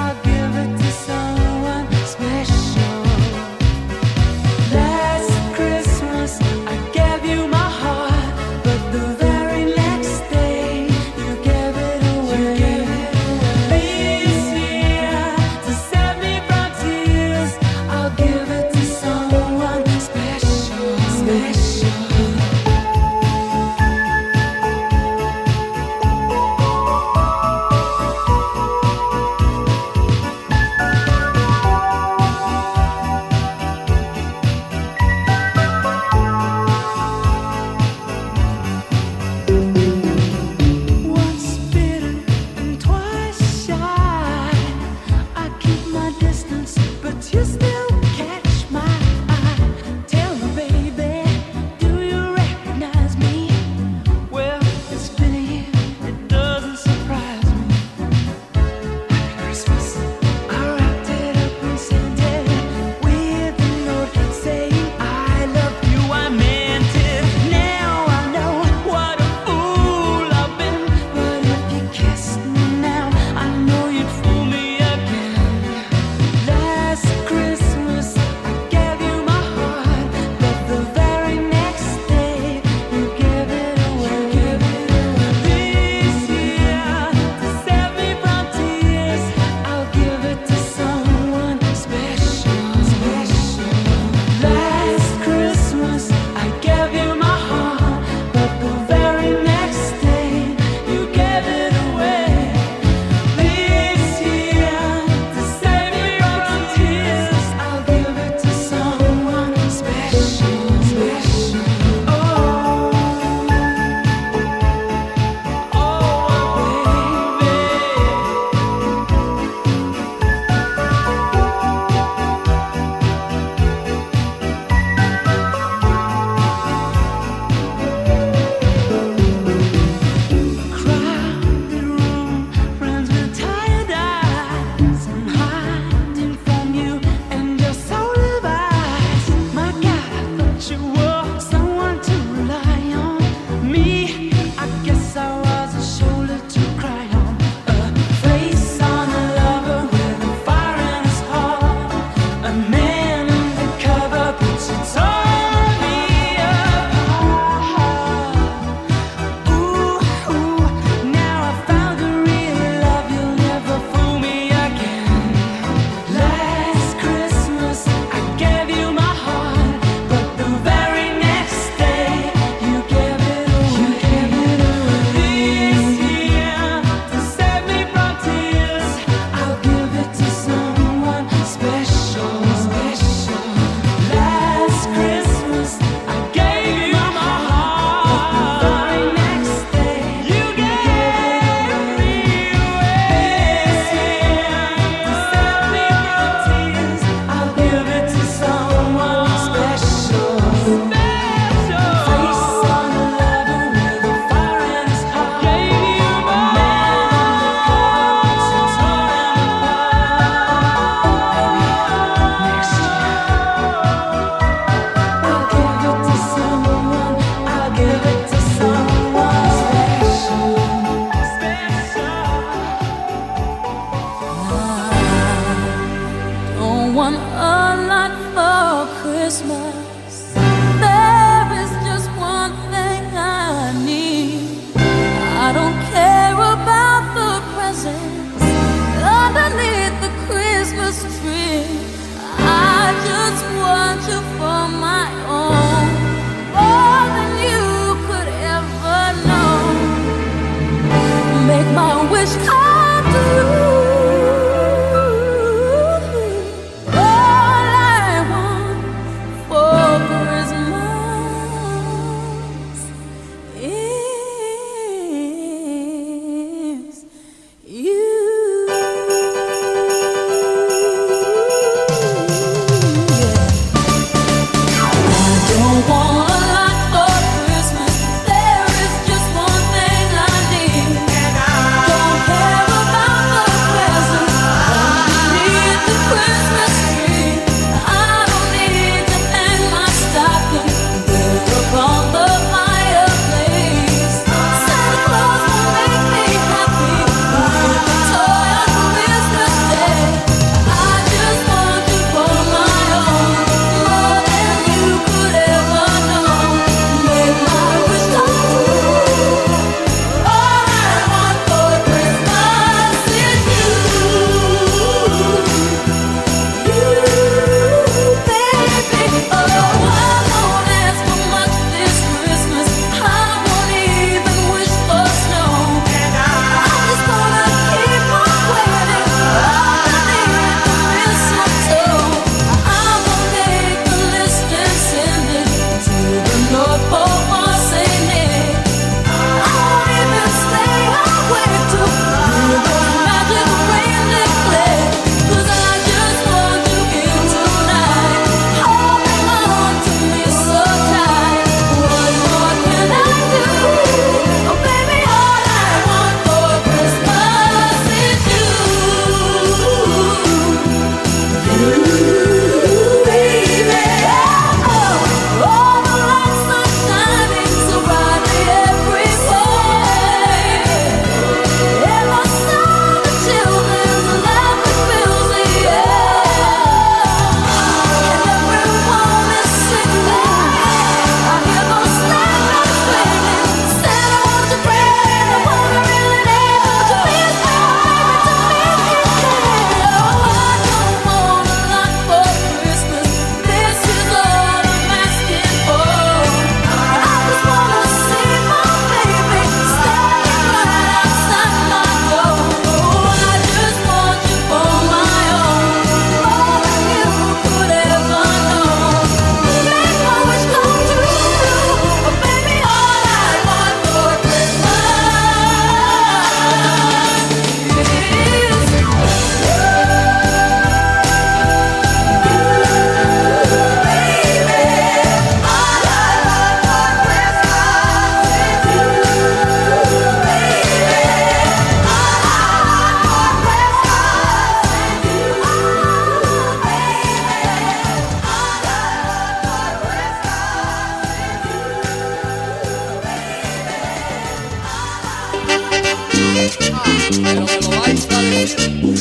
Speaker 9: Pero me lo vais a decir.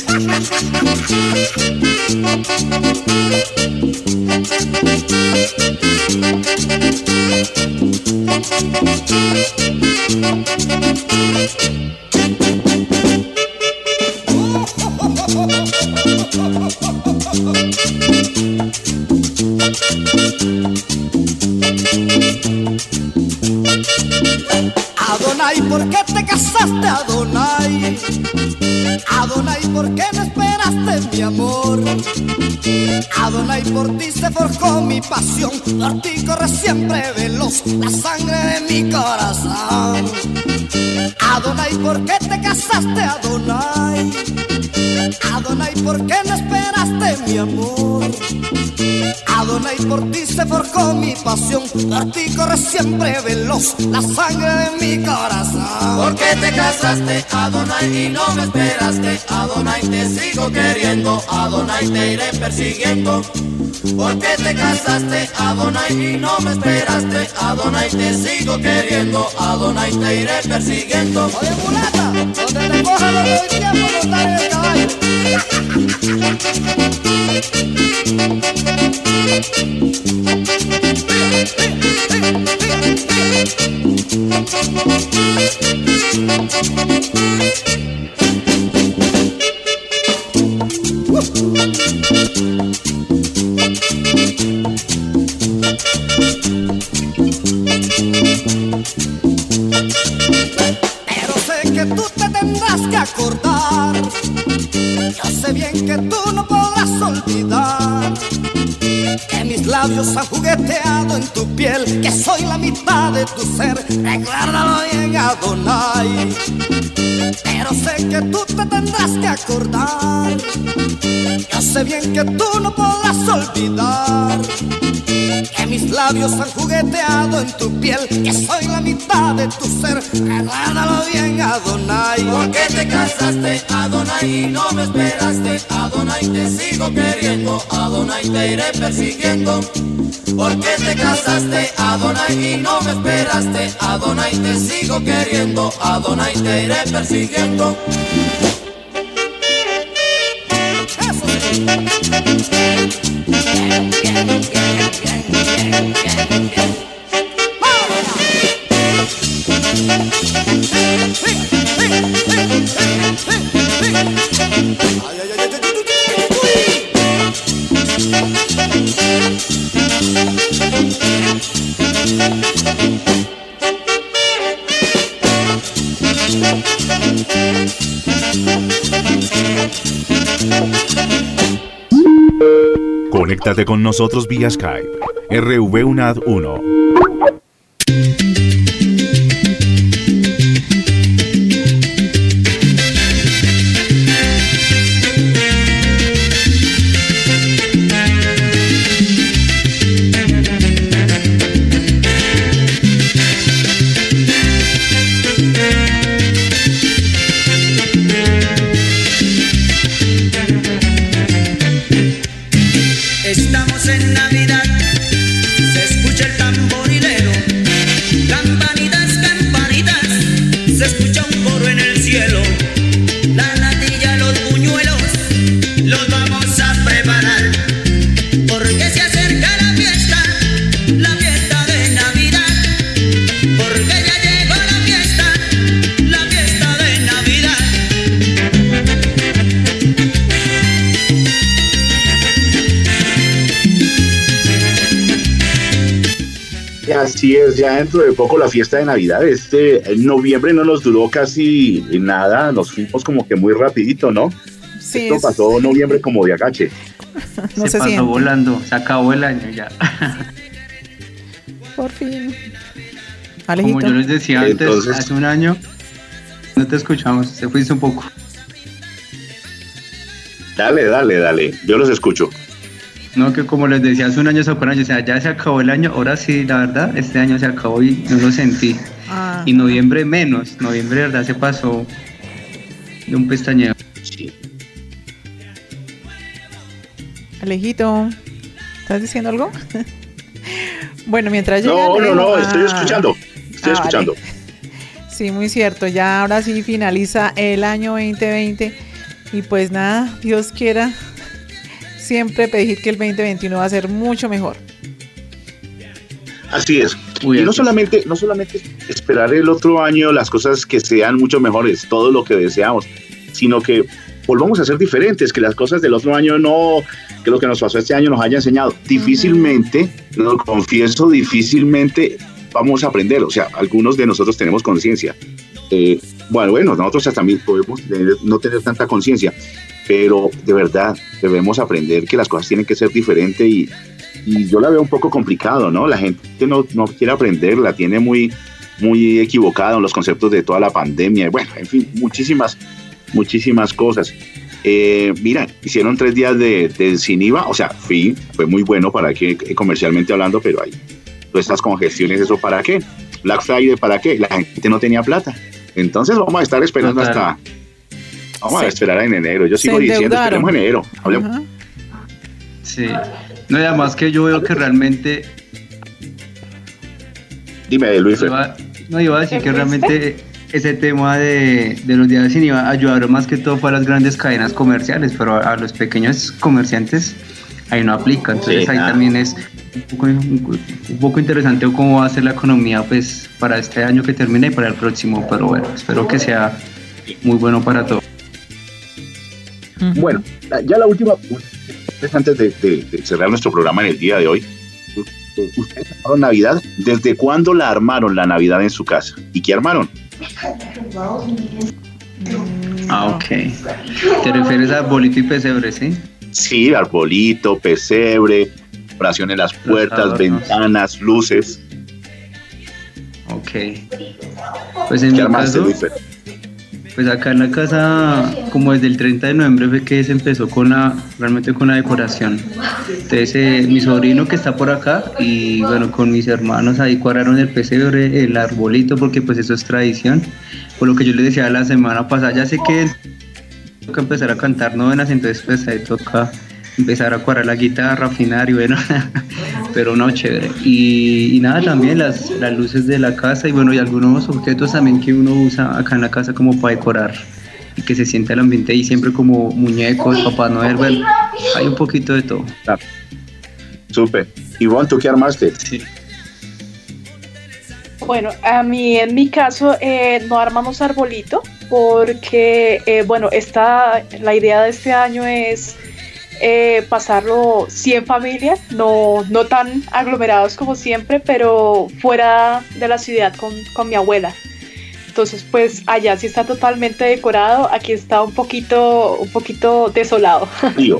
Speaker 9: Adonai, ¿por qué te casaste, Adonai? Adonai, ¿por qué no esperaste mi amor? Adonai, por ti se forjó mi pasión, por ti corre siempre veloz la sangre de mi corazón. Adonai, ¿por qué te casaste, Adonai? Adonai, ¿por qué no esperaste mi amor? Adonai, por ti se forjó mi pasión, por ti corre siempre veloz la sangre de mi corazón.
Speaker 10: ¿Por qué te casaste, Adonai, y no me esperaste? Adonai, te sigo queriendo, Adonai, te iré persiguiendo. ¿Por qué te casaste, Adonai, y no me esperaste? Adonai, te sigo queriendo, Adonai, te iré persiguiendo.
Speaker 9: Oye, mulata, donde te coja lo doy tiempo montar en el caballo. Pero sé que tú te tendrás que acordar. Yo sé bien que tú no podrás olvidar que mis labios han jugueteado en tu piel, que soy la mitad de tu ser. Recuérdalo bien, Adonai. Pero sé que tú te tendrás que acordar. Yo sé bien que tú no podrás olvidar que mis labios han jugueteado en tu piel, que soy la mitad de tu ser. Recuérdalo bien, Adonai.
Speaker 10: ¿Por qué te casaste, Adonai, y no me esperaste? Adonai, te sigo queriendo, Adonai, te iré persiguiendo. ¿Por qué te casaste, Adonai, y no me esperaste? Adonai, te sigo queriendo, Adonai, te iré persiguiendo.
Speaker 1: Conéctate con nosotros vía Skype, RVUNAD 1.
Speaker 4: Estamos en Navidad, se escucha el tamborilero, campanitas, campanitas, se escucha un coro en el cielo. La natilla, los buñuelos, los vamos a preparar, porque se acerca la fiesta de Navidad, porque ya llegó la fiesta de Navidad.
Speaker 5: Así es, ya dentro de poco la fiesta de Navidad. En noviembre no nos duró casi nada, nos fuimos como que muy rapidito, ¿no?
Speaker 6: Sí,
Speaker 5: Esto pasó noviembre como de agache.
Speaker 6: No
Speaker 7: se pasó
Speaker 6: siente.
Speaker 7: volando, se acabó el año ya.
Speaker 6: Por fin.
Speaker 7: Como
Speaker 6: Alejito.
Speaker 7: yo les decía antes,
Speaker 5: Entonces-
Speaker 7: hace un año, no te escuchamos, te fuiste un poco.
Speaker 5: Dale, yo los escucho.
Speaker 7: No, que como les decía hace un año, o sea, ya se acabó el año, ahora sí, la verdad, este año se acabó y no lo sentí.
Speaker 6: Ah,
Speaker 7: Y noviembre menos, noviembre de verdad se pasó de un pestañeo.
Speaker 5: Sí.
Speaker 6: Alejito, ¿estás diciendo algo? Bueno, mientras llega
Speaker 5: No,
Speaker 6: Alejo-
Speaker 5: estoy escuchando. Estoy
Speaker 6: Ah,
Speaker 5: escuchando.
Speaker 6: vale. Sí, muy cierto. Ya ahora sí finaliza el año 2020 y pues nada, Dios quiera siempre pedir que el 2021 va a ser mucho mejor.
Speaker 5: Así es. Y no solamente esperar el otro año las cosas que sean mucho mejores, todo lo que deseamos, sino que volvamos a ser diferentes, que las cosas del otro año no, que lo que nos pasó este año nos haya enseñado. Difícilmente, lo confieso, difícilmente vamos a aprender. O sea, algunos de nosotros tenemos conciencia. Bueno, nosotros también podemos no tener tanta conciencia, pero de verdad debemos aprender que las cosas tienen que ser diferentes y yo la veo un poco complicado, ¿no? La gente no quiere aprender, la tiene muy equivocada en los conceptos de toda la pandemia. Bueno, en fin, muchísimas cosas. Mira, hicieron 3 días de sin IVA, o sea, fue muy bueno para que comercialmente hablando, pero hay todas estas congestiones, ¿eso para qué? Black Friday, ¿para qué? La gente no tenía plata. Entonces vamos a estar esperando a esperar en enero. Yo sigo diciendo, esperemos en enero. Hablemos.
Speaker 7: Sí. No, y además que yo veo que realmente...
Speaker 5: Dime, Luis.
Speaker 7: Iba a decir que realmente ese tema de los días sin IVA ayudaron más que todo fue a las grandes cadenas comerciales, pero a los pequeños comerciantes ahí no aplica. Entonces ahí también es un poco interesante cómo va a ser la economía pues para este año que termina y para el próximo, pero bueno, espero que sea muy bueno para todos.
Speaker 5: Bueno, ya la última, antes de cerrar nuestro programa en el día de hoy, ¿ustedes armaron Navidad? ¿Desde cuándo la armaron la Navidad en su casa? ¿Y qué armaron?
Speaker 7: Ok. ¿Te refieres a arbolito y pesebre, sí?
Speaker 5: Sí, arbolito, pesebre, decoración en las puertas, ventanas, luces.
Speaker 7: Ok. Pues en mi caso, pues acá en la casa, como desde el 30 de noviembre fue que se empezó realmente con la decoración. Entonces mi sobrino que está por acá y bueno, con mis hermanos ahí cuadraron el pesebre, el arbolito, porque pues eso es tradición. Por lo que yo les decía la semana pasada, ya sé que toca empezar a cantar novenas, entonces pues ahí toca empezar a cuadrar la guitarra, afinar y bueno, pero no, chévere. Y nada, también las luces de la casa y bueno, y algunos objetos también que uno usa acá en la casa como para decorar y que se sienta el ambiente y siempre como muñecos, Papá Noel, bueno, hay un poquito de todo.
Speaker 5: Súper. Ivonne, ¿tú qué armaste?
Speaker 7: Sí.
Speaker 8: Bueno, en mi caso no armamos arbolito porque bueno, la idea de este año es pasarlo 100 familias, no tan aglomerados como siempre, pero fuera de la ciudad con mi abuela. Entonces, pues allá sí está totalmente decorado, aquí está un poquito desolado.
Speaker 5: Tío.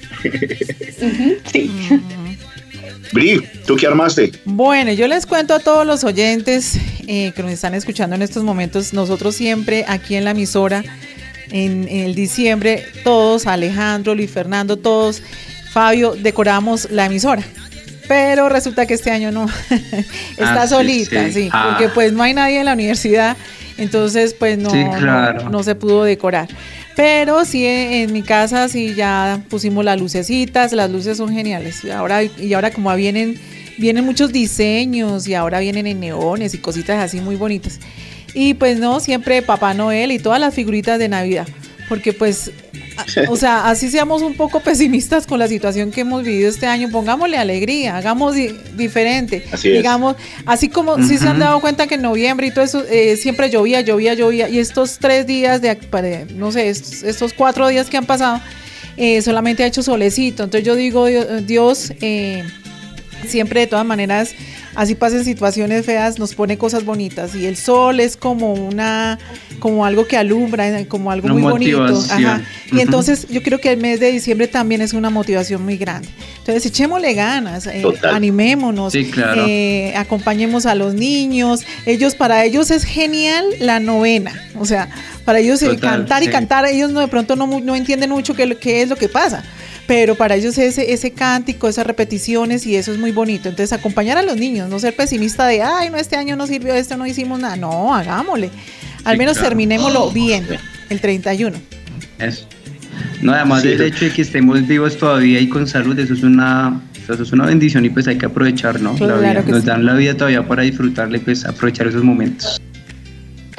Speaker 8: Sí.
Speaker 5: Bri, ¿tú qué armaste?
Speaker 6: Bueno, yo les cuento a todos los oyentes que nos están escuchando en estos momentos, nosotros siempre aquí en la emisora, en el diciembre, todos, Alejandro, Luis Fernando, todos, Fabio, decoramos la emisora. Pero resulta que este año no, está solita, sí, porque pues no hay nadie en la universidad, entonces pues no se pudo decorar. Pero sí, en mi casa sí ya pusimos las lucecitas, las luces son geniales. Y ahora como vienen muchos diseños y ahora vienen en neones y cositas así muy bonitas. Y pues no, siempre Papá Noel y todas las figuritas de Navidad, porque pues, o sea, así seamos un poco pesimistas con la situación que hemos vivido este año, pongámosle alegría, hagamos diferente,
Speaker 5: así
Speaker 6: digamos, así como si se han dado cuenta que en noviembre y todo eso siempre llovía, y estos 3 días no sé, estos 4 días que han pasado, solamente ha hecho solecito. Entonces yo digo, Dios siempre de todas maneras, así pasen situaciones feas, nos pone cosas bonitas, y el sol es como algo que alumbra, como algo muy bonito. Ajá. Y entonces yo creo que el mes de diciembre también es una motivación muy grande. Entonces echémosle ganas, animémonos,
Speaker 7: sí, claro.
Speaker 6: Acompañemos a los niños. Para ellos es genial la novena, o sea, para ellos el cantar y cantar, ellos de pronto no entienden mucho qué es lo que pasa, pero para ellos ese cántico, esas repeticiones, y eso es muy bonito. Entonces acompañar a los niños, no ser pesimista de no, este año no sirvió, no hicimos nada, no, hagámosle, al menos terminémoslo bien el 31.
Speaker 7: Eso. No, además del hecho de que estemos vivos todavía y con salud, eso es una bendición y pues hay que aprovechar, ¿no?
Speaker 6: Claro,
Speaker 7: nos dan la vida todavía para disfrutarla y pues aprovechar esos momentos.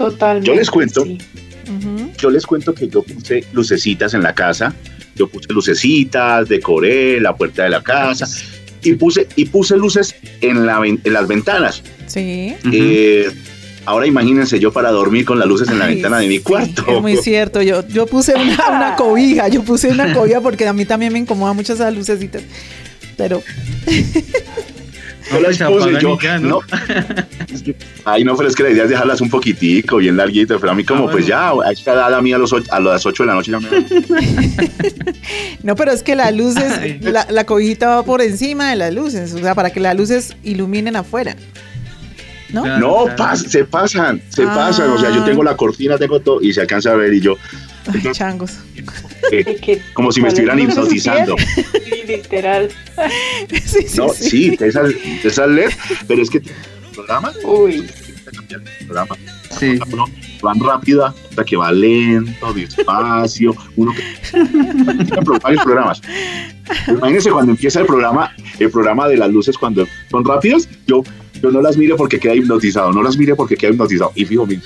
Speaker 8: Totalmente.
Speaker 5: Yo les cuento,
Speaker 8: sí.
Speaker 5: yo les cuento que yo puse lucecitas en la casa. Yo puse lucecitas, decoré la puerta de la casa y puse luces en las ventanas.
Speaker 6: Sí.
Speaker 5: Ahora imagínense yo para dormir con las luces en la ventana de mi cuarto.
Speaker 6: Es muy cierto. Yo puse una cobija. Yo puse una cobija porque a mí también me incomoda mucho esas lucecitas. Pero...
Speaker 5: Yo las puse, no. Ay, no, pero es que la idea es dejarlas un poquitico, bien larguitas, pero a mí como, pues ya, a esta edad a mí a las 8 de la noche ya me...
Speaker 6: No, pero es que las luces, la cobijita va por encima de las luces, o sea, para que las luces iluminen afuera. ¿No?
Speaker 5: No, se pasan, o sea, yo tengo la cortina, tengo todo, y se alcanza a ver, y yo...
Speaker 6: Ay, changos.
Speaker 5: Como si me estuvieran hipnotizando.
Speaker 8: Sí, literal.
Speaker 5: Sí, esas LED, pero es que el programa,
Speaker 7: sí,
Speaker 5: van rápido hasta que va lento, despacio, uno que varios programas. Imagínense cuando empieza el programa de las luces, cuando son rápidas, yo no las mire porque queda hipnotizado, y fijo mi...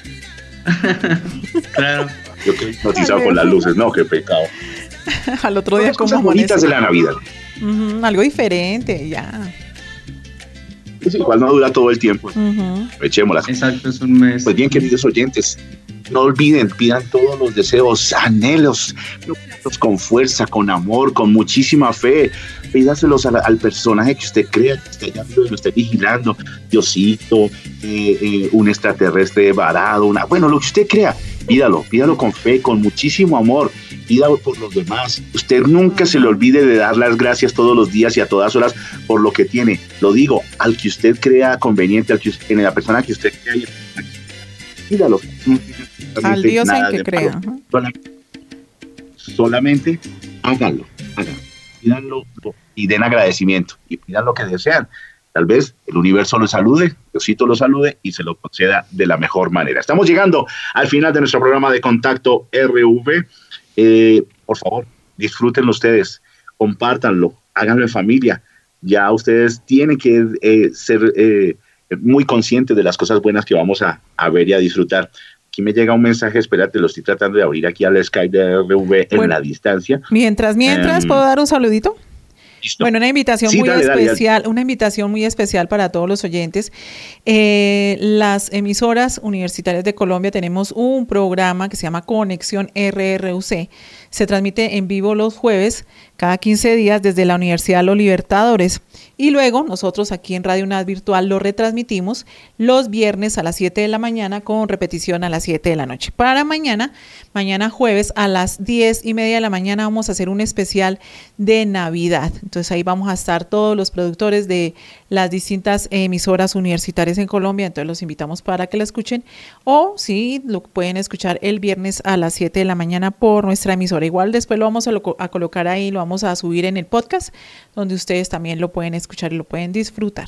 Speaker 7: Claro.
Speaker 5: Yo quedé hipnotizado con las luces, no, qué pecado.
Speaker 6: Al otro día como
Speaker 5: bonitas de la Navidad.
Speaker 6: Algo diferente, ya.
Speaker 5: Pues igual no dura todo el tiempo. Echémoslas.
Speaker 7: Exacto, es un mes.
Speaker 5: Pues bien, queridos oyentes, no olviden, pidan todos los deseos, anhelos, con fuerza, con amor, con muchísima fe. Pídaselos al personaje que usted crea, que esté allá, lo esté vigilando, Diosito, un extraterrestre varado, bueno, lo que usted crea, pídalo con fe, con muchísimo amor, pídalo por los demás. Usted nunca se le olvide de dar las gracias todos los días y a todas horas por lo que tiene. Lo digo, al que usted crea conveniente, en la persona que usted crea, pídalo.
Speaker 6: Al Dios en que crea.
Speaker 5: Solamente háganlo. Pídanlo y den agradecimiento y pidan lo que desean. Tal vez el universo lo salude, Diosito lo salude y se lo conceda de la mejor manera. Estamos llegando al final de nuestro programa de Contacto RV. Por favor, disfrútenlo ustedes, compártanlo, háganlo en familia. Ya ustedes tienen que ser muy conscientes de las cosas buenas que vamos a ver y a disfrutar. Aquí me llega un mensaje, espérate, lo estoy tratando de abrir aquí al Skype de RV en la distancia.
Speaker 6: Mientras, ¿puedo dar un saludito?
Speaker 5: Listo.
Speaker 6: Bueno, una invitación una invitación muy especial para todos los oyentes. Las emisoras universitarias de Colombia tenemos un programa que se llama Conexión RRUC. Se transmite en vivo los jueves, cada 15 días desde la Universidad Los Libertadores. Y luego nosotros aquí en Radio UNAD Virtual lo retransmitimos los viernes a las 7 de la mañana con repetición a las 7 de la noche. Para mañana jueves a las 10:30 de la mañana vamos a hacer un especial de Navidad. Entonces ahí vamos a estar todos los productores de las distintas emisoras universitarias en Colombia. Entonces los invitamos para que lo escuchen. O sí, lo pueden escuchar el viernes a las 7 de la mañana por nuestra emisora. Igual después lo vamos a colocar ahí, lo vamos a subir en el podcast, donde ustedes también lo pueden escuchar y lo pueden disfrutar.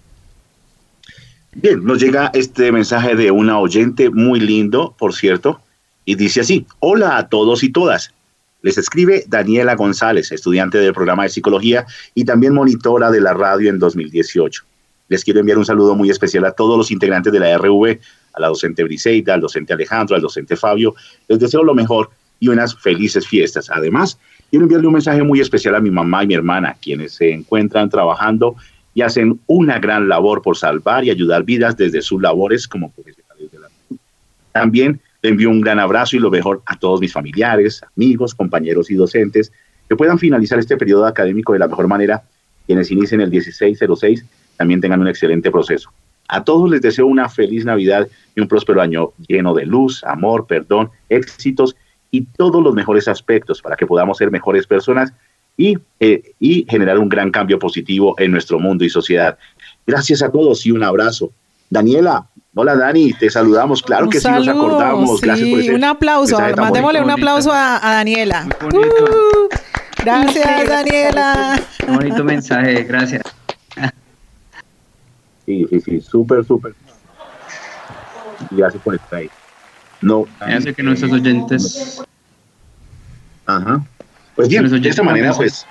Speaker 5: Bien, nos llega este mensaje de una oyente muy lindo, por cierto, y dice así: hola a todos y todas. Les escribe Daniela González, estudiante del programa de psicología y también monitora de la radio en 2018. Les quiero enviar un saludo muy especial a todos los integrantes de la RV, a la docente Briseida, al docente Alejandro, al docente Fabio. Les deseo lo mejor y unas felices fiestas. Además, quiero enviarle un mensaje muy especial a mi mamá y mi hermana, quienes se encuentran trabajando y hacen una gran labor por salvar y ayudar vidas desde sus labores como profesionales de la salud. También le envío un gran abrazo y lo mejor a todos mis familiares, amigos, compañeros y docentes que puedan finalizar este periodo académico de la mejor manera. Quienes inicien el 1606 también tengan un excelente proceso. A todos les deseo una feliz Navidad y un próspero año lleno de luz, amor, perdón, éxitos y todos los mejores aspectos para que podamos ser mejores personas y generar un gran cambio positivo en nuestro mundo y sociedad. Gracias a todos y un abrazo. Daniela, hola Dani, te saludamos, claro que
Speaker 6: saludo,
Speaker 5: sí nos acordamos.
Speaker 6: Sí,
Speaker 5: gracias por ese
Speaker 6: un aplauso, mandémosle un aplauso a Daniela. Gracias, Daniela.
Speaker 7: Qué bonito mensaje, gracias.
Speaker 5: Sí, súper. Gracias por estar ahí. No,
Speaker 7: hace que nuestros oyentes...
Speaker 5: Ajá. Pues bien, de esta manera, pues...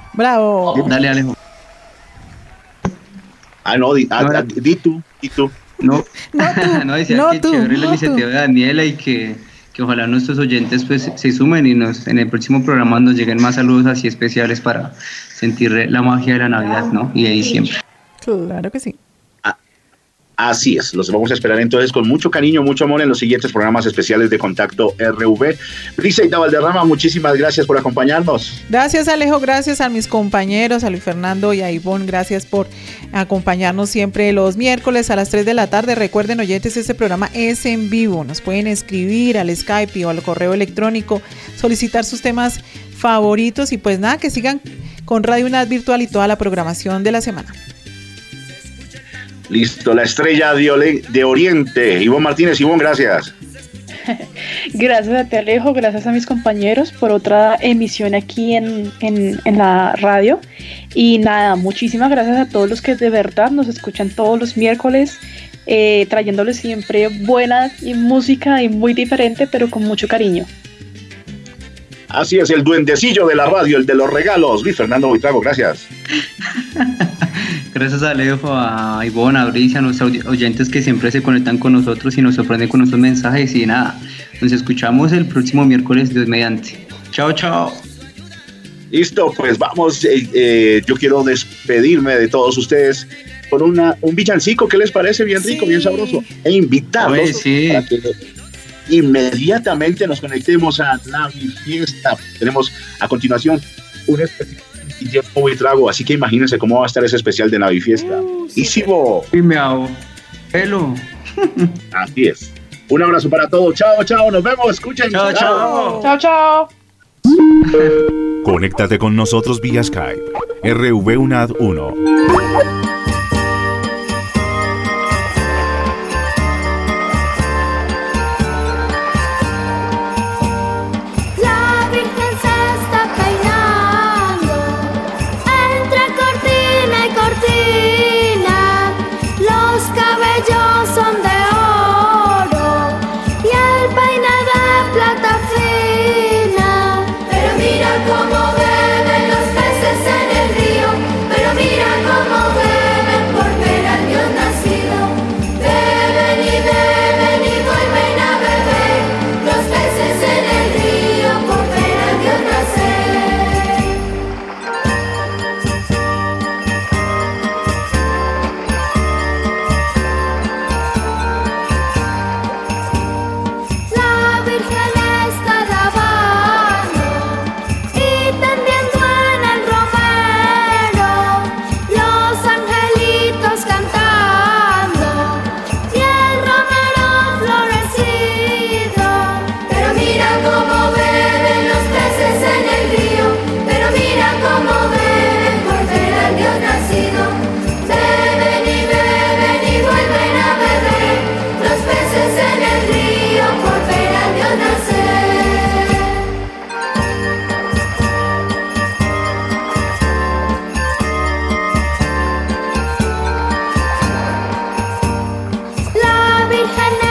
Speaker 6: ¡Bravo!
Speaker 7: Dale, Alejo.
Speaker 5: No, di tú.
Speaker 7: No,
Speaker 6: No tú,
Speaker 7: no decía
Speaker 6: no
Speaker 7: que
Speaker 6: tú,
Speaker 7: chévere la
Speaker 6: no
Speaker 7: iniciativa
Speaker 6: tú.
Speaker 7: de Daniela y que ojalá nuestros oyentes pues se sumen y en el próximo programa nos lleguen más saludos así especiales para sentir la magia de la Navidad, ¿no? Y de diciembre.
Speaker 6: Claro que sí.
Speaker 5: Así es, los vamos a esperar entonces con mucho cariño, mucho amor en los siguientes programas especiales de Contacto RV. Briseida Valderrama, muchísimas gracias por acompañarnos.
Speaker 6: Gracias, Alejo, gracias a mis compañeros, a Luis Fernando y a Ivonne, gracias por acompañarnos siempre los miércoles a las 3 de la tarde. Recuerden, oyentes, este programa es en vivo, nos pueden escribir al Skype o al correo electrónico, solicitar sus temas favoritos y pues nada, que sigan con Radio UNAD Virtual y toda la programación de la semana.
Speaker 5: Listo, la estrella de Oriente. Ivonne Martínez, Ivonne, gracias.
Speaker 8: Gracias a ti, Alejo, gracias a mis compañeros por otra emisión aquí en la radio. Y nada, muchísimas gracias a todos los que de verdad nos escuchan todos los miércoles, trayéndoles siempre buena y música y muy diferente, pero con mucho cariño.
Speaker 5: Así es, el duendecillo de la radio, el de los regalos. Luis Fernando Buitrago, gracias.
Speaker 7: Gracias a Alejo, a Ivonne, a Bricia, a nuestros oyentes que siempre se conectan con nosotros y nos sorprenden con nuestros mensajes. Y nada, nos escuchamos el próximo miércoles, Dios mediante. Chao, chao.
Speaker 5: Listo, pues vamos. Yo quiero despedirme de todos ustedes con un villancico. ¿Qué les parece? Bien rico, bien sabroso. E invitarlos para que inmediatamente nos conectemos a Navifiesta. Tenemos a continuación un especial de Buitrago, así que imagínense cómo va a estar ese especial de Navifiesta. Isivo.
Speaker 7: Y me hago pelo.
Speaker 5: Así es. Un abrazo para todos. Chao, chao. Nos vemos. Escuchen.
Speaker 7: Chao, chao.
Speaker 8: Chao, chao.
Speaker 1: Conéctate con nosotros vía Skype. RV UNAD 1.
Speaker 11: Virgen